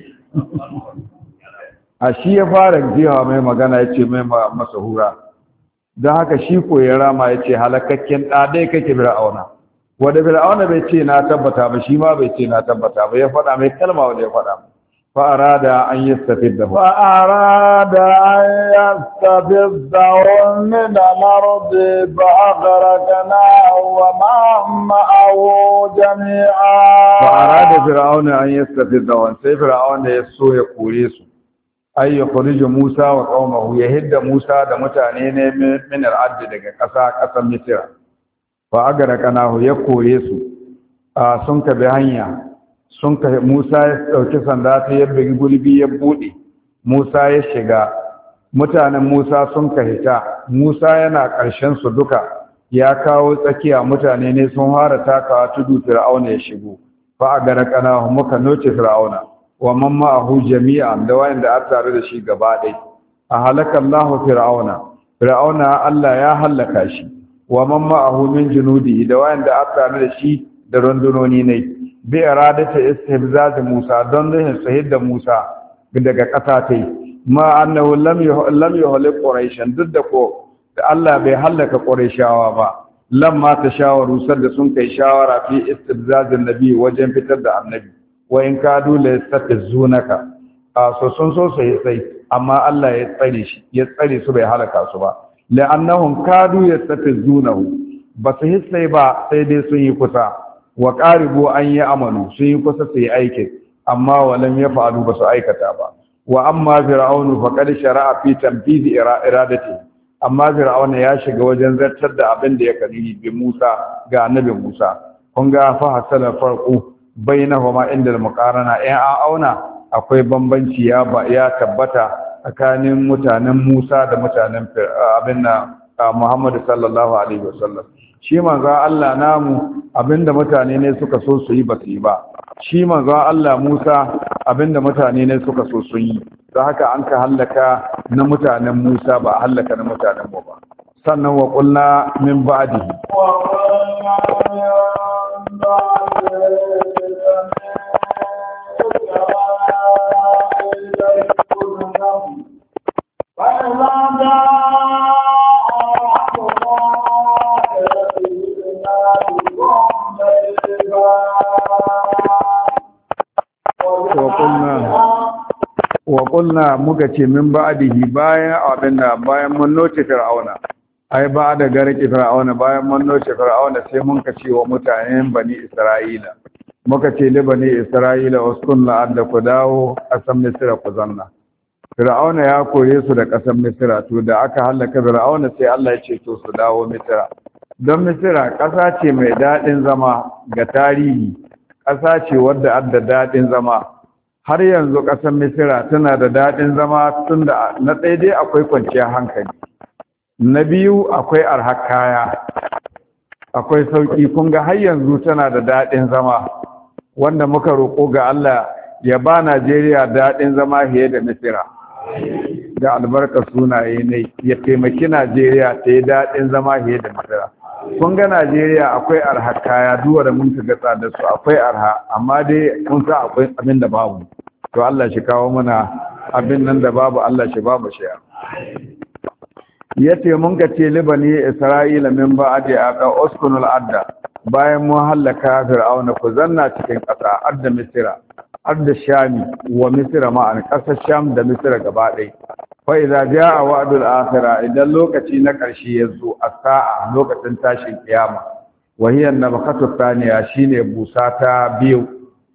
a shi ya fara jiwa mai magana ya ce mai masahura don haka shi ko ya rama ya ce halakakken ɗaɗai kake fir'auna wanda fir'auna bai ce na tabbata ba shi ma bai ce na tabbata ba ya faɗa mai kalma wanda ya faɗa fa'arada an yi stafid da fa'arada an yi stafid da wani da lardi ba a garakana wa ma'ama'awo jami'a fa'arada fir'auna an yi stafid da wani sai fir'auna ya so ya kore su ay yukhriju Musa wa qaumahu yahidda Musa da mutane ne min al-ard daga ƙasa ƙasar Misra fa agara kanahu ya kore su a sun ka bi hanya sun ka Musa ya dauki sanda ta ya bigi gulbi ya bude Musa ya shiga mutanen Musa sun ka hita Musa yana ƙarshen su duka ya kawo tsakiya mutane ne sun fara takawa tudu Fir'auna ya shigo fa agara kanahu muka noce Fir'auna wa man ma'ahu jami'an da wanda aka tare da shi gaba ɗaya a halaka Allah fir'auna fir'auna Allah ya halaka shi wa man ma'ahu min junudi da wanda aka tare da shi da rundunoni ne bi iradata istihzaz Musa don da sahid da Musa daga ƙasa tai ma annahu lam lam yuhlik quraish duk da ko da Allah bai halaka qurayshawa ba lamma tashawaru sadda sun kai shawara fi istihzaz annabi wajen fitar da annabi wa in kadu la yastafizunaka a so sun so sai sai amma Allah ya tsare shi ya tsare su bai halaka su ba la'annahum kadu yastafizunahu ba su hissai ba sai dai sun yi kusa wa qaribu an yi amalu sun yi kusa su yi aiki amma walam yaf'alu ba su aikata ba wa amma fir'aunu faqad shara'a fi tanfizi iradati amma fir'auna ya shiga wajen zartar da abin da ya kadiri bi Musa ga annabi Musa kun ga fa hasala farqu bainahuma inda al-muqarana in an auna akwai bambanci ya ya tabbata tsakanin mutanen Musa da mutanen abinda Muhammad sallallahu alaihi wasallam shi manzo Allah namu abinda mutane ne suka so su yi ba su yi ba shi manzo Allah Musa abinda mutane ne suka so su yi don haka an ka hallaka na mutanen Musa ba hallaka na mutanen mu ba sannan wa qulna min ba'dihi wa qulna min ba'dihi wa qulna muka ce min ba'dihi bayan abinda bayan mun noce fir'auna ai ba da garki fir'auna bayan mun noce fir'auna sai mun ka ce wa mutanen bani isra'ila muka ce li bani isra'ila uskun la'adda ku dawo ƙasar misra ku zanna fir'auna ya kore su da ƙasar misra to da aka halaka fir'auna sai Allah ya ce to su dawo misra don misra ƙasa ce mai daɗin zama ga tarihi ƙasa ce wadda adda daɗin zama har yanzu ƙasar misira tana da daɗin zama tun da na ɗaya dai akwai kwanciyar hankali na biyu akwai arhar kaya akwai sauki kun ga har yanzu tana da daɗin zama wanda muka roƙo ga Allah ya ba Najeriya daɗin zama fiye da Misira da albarka sunaye ne ya taimaki Najeriya ta yi daɗin zama fiye da Misira. Kun ga Najeriya akwai arha kaya duwa da mun ga tsada su akwai arha amma dai kun sa akwai abin da babu to Allah shi kawo mana abin nan da babu Allah shi babu shi yace mun ka ce libani Isra'ila min ba'di aqa uskunul adda bayan mun halaka fir'auna ku zanna cikin ƙasa adda Misira adda Shami wa Misira ma'an ƙasar Sham da Misira gaba ɗaya fa idza jaa wa'dul akhirah idan lokaci na ƙarshe ya zo a sa'a lokacin tashin kiyama wa hiya nabkhatu thaniya shine busa ta biyu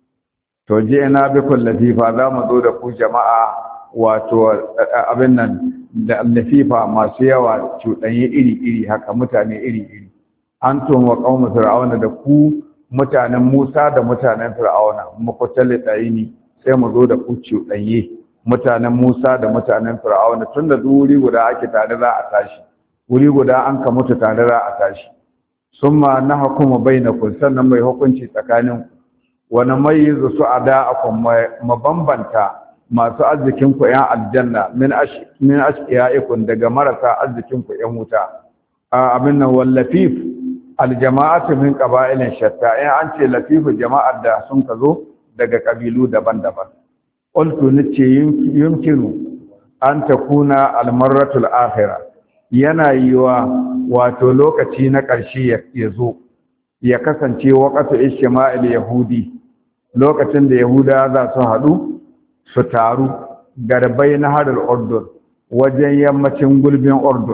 to je ina bi kullatifa za mu zo da ku jama'a wato abin nan da lafifa masu yawa cuɗanye iri iri haka mutane iri iri antum wa qaumu fir'auna da ku mutanen Musa da mutanen fir'auna muqtalli tayini sai mu zo da ku cuɗanye mutanen Musa da mutanen Fir'auna tunda duk wuri guda ake tare za a tashi wuri guda an ka mutu tare za a tashi summa nahkumu bainakum sannan mai hukunci tsakanin wa namayyizu su'ada'akum mabambanta masu arzikin ku yan aljanna min ash min ashqiyaikum daga marasa arzikin ku yan wuta abin nan wallafif aljama'atu min qaba'ilin shatta in an ce lafifu jama'ar da sun ka zo daga kabilu daban-daban qultu nace yumkinu an takuna almarratul akhirah yana yiwa wato lokaci na ƙarshe ya zo ya kasance waqatu ishma'il yahudi lokacin da yahuda za su hadu su taru garbai na hadal urdun wajen yammacin gulbin urdun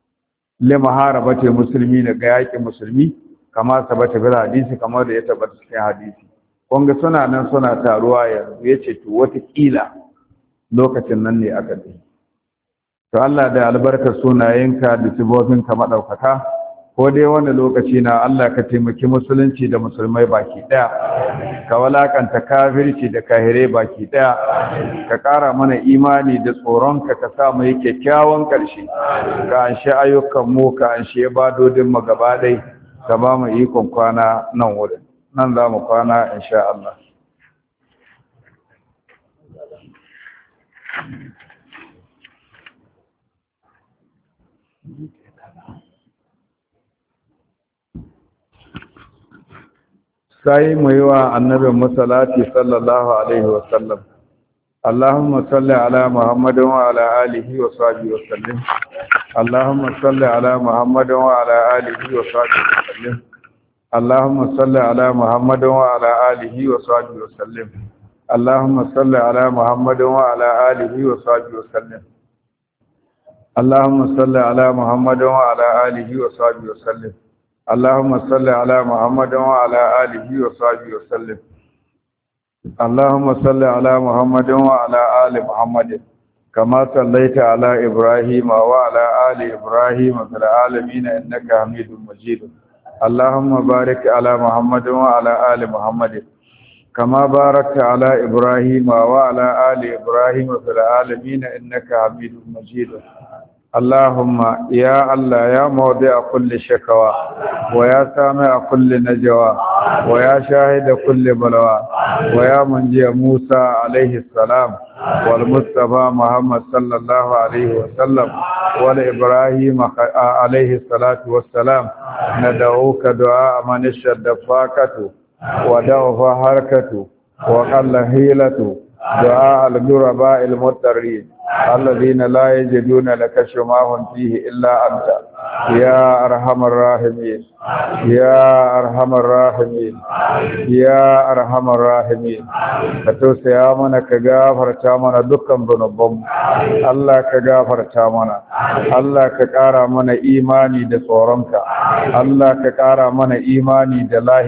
lima harabate musulmi da ga yaki musulmi kama sabata bil hadisi kamar da ya tabbata cikin hadisi kunga suna nan suna taruwa yanzu yace to watakila lokacin nan ne aka yi to Allah da albarkar sunayenka da sifofinka madaukaka ko dai wani lokaci na Allah ka taimaki musulunci da musulmai baki daya ka walakanta kafirci da kahire baki daya ka kara mana imani da tsoronka ka sa mu yi kyakkyawan karshe ka anshi ayyukan mu ka anshi ibadodin mu gaba dai ka ba mu ikon kwana nan wurin nan za mu kwana insha Allah. Sai mu yi wa annabin masalati sallallahu alaihi wasallam. Allahumma salli ala Muhammadin wa ala alihi wa sahbihi wa sallim. Allahumma salli ala Muhammadin wa ala alihi wa sahbihi wa sallim. اللهم صل على محمد وعلى آله وصحبه وسلم اللهم صل على محمد وعلى آله وصحبه وسلم اللهم صل على محمد وعلى آله وصحبه وسلم اللهم صل على محمد وعلى آله وصحبه وسلم اللهم صل على محمد وعلى آل محمد كما صليت على إبراهيم وعلى آل إبراهيم في العالمين إنك حميد مجيد اللهم بارك على محمد وعلى آل محمد كما باركت على إبراهيم وعلى آل إبراهيم في العالمين إنك حميد مجيد اللهم يا الله يا موضع كل شكوى ويا سامع كل نجوى ويا شاهد كل بلوى ويا منجي موسى عليه السلام والمصطفى محمد صلى الله عليه وسلم والإبراهيم عليه الصلاة والسلام ندعوك دعاء من اشتد فاقته ودعف حركته وقل حيلته دعاء الغرباء المضطرين الذين لا يجدون لك شماهم فيه إلا أنت يا أرحم الراحمين يا أرحم الراحمين يا أرحم الراحمين فتوسع منا كغافر تامنا دكان ذنوبم الله كغافر تامنا الله كقارا منا إيماني da tsoronka Allah ka ƙara mana imani da lahiya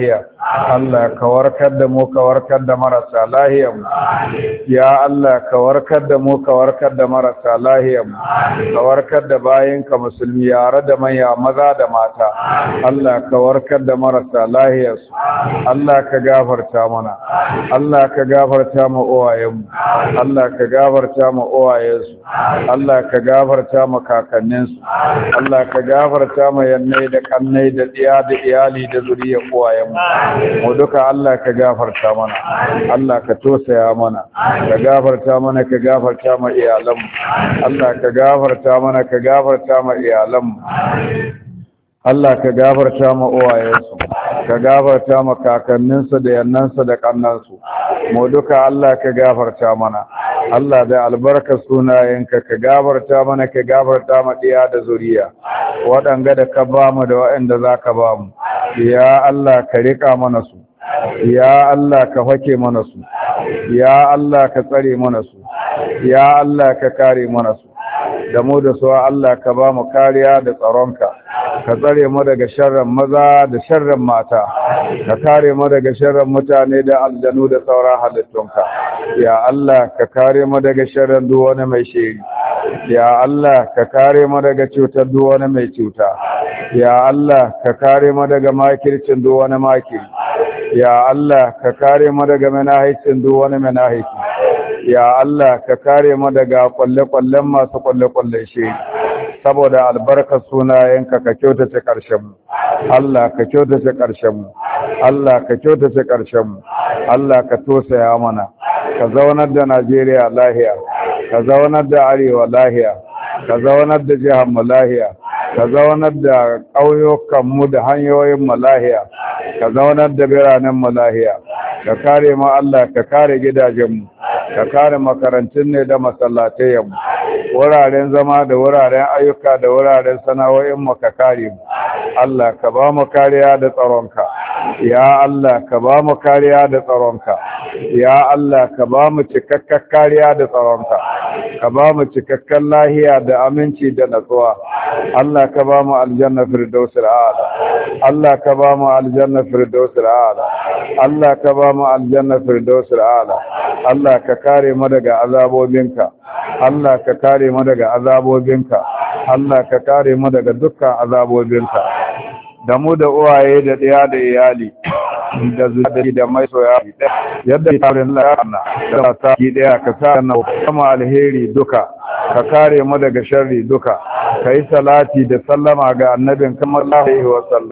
Allah ka warkar da mu ka warkar da marasa lahiyar mu ya Allah ka warkar da mu ka warkar da marasa lahiyar mu ka warkar da bayinka musulmi yare da manya maza da mata Allah ka warkar da marasa lahiyar su Allah ka gafarta mana Allah ka gafarta mu uwayen mu Allah ka gafarta mu uwayen su Allah ka gafarta mu kakannin su Allah ka gafarta mu yannai da kannai da diya da iyali da zuriyar uwayen mu mu duka Allah ka gafarta mana Allah ka tosaya mana ka gafarta mana ka gafarta ma iyalan mu Allah ka gafarta mana ka gafarta ma iyalan mu Allah ka gafarta ma uwayensu ka gafarta ma kakanninsu da yannansu da kannansu mu duka Allah ka gafarta mana Allah da albarka sunayenka ka gafarta mana ka gafarta ma diya da zuriya waɗanga da ka ba mu da waɗanda za ka ba mu ya Allah ka rika mana su ya Allah ka fake mana su ya Allah ka tsare mana su ya Allah ka kare mana su da mu da su Allah ka ba mu kariya da tsaronka ka tsare mu daga sharrin maza da sharrin mata ka kare mu daga sharrin mutane da aljanu da sauran halittunka ya Allah ka kare mu daga sharrin duk wani mai shiri ya Allah ka kare mu daga cutar duk wani mai cuta ya Allah ka kare mu daga makircin duk wani makiri ya Allah ka kare mu daga manahicin duk wani manahiki ya Allah ka kare mu daga kwalle-kwallen masu kwalle-kwallen shi saboda albarkar sunayenka ka kyautace ƙarshen mu Allah ka kyautace ƙarshen mu Allah ka kyautace ƙarshen mu Allah ka tosaya mana ka zaunar da Najeriya lahiya ka zaunar da Arewa lahiya ka zaunar da jihar mu lahiya ka zaunar da ƙauyukan mu da hanyoyin mu lahiya ka zaunar da biranen mu lahiya ka kare mu Allah ka kare gidajen mu ka kare makarantun ne da masallatayen mu wuraren zama da wuraren ayyuka da wuraren sana'o'in mu ka kare mu Allah ka ba mu kariya da tsaronka ya Allah ka ba mu kariya da tsaronka ya Allah ka ba mu cikakken kariya da tsaronka ka ba mu cikakken lahiya da aminci da natsuwa Allah ka ba mu aljanna firdausul a'la Allah ka ba mu aljanna firdausul a'la Allah ka ba mu aljanna firdausul a'la Allah ka kare mu daga azabobinka Allah ka kare mu daga azabobinka Allah ka kare mu daga dukkan azabobinka da mu da uwaye da ɗaya da iyali da zuwa da mai soya yadda tarin la'ana da ta ki daya ka sa na kuma alheri duka ka kare mu daga sharri duka kai salati da sallama ga annabin kamar Allah alaihi wa sallam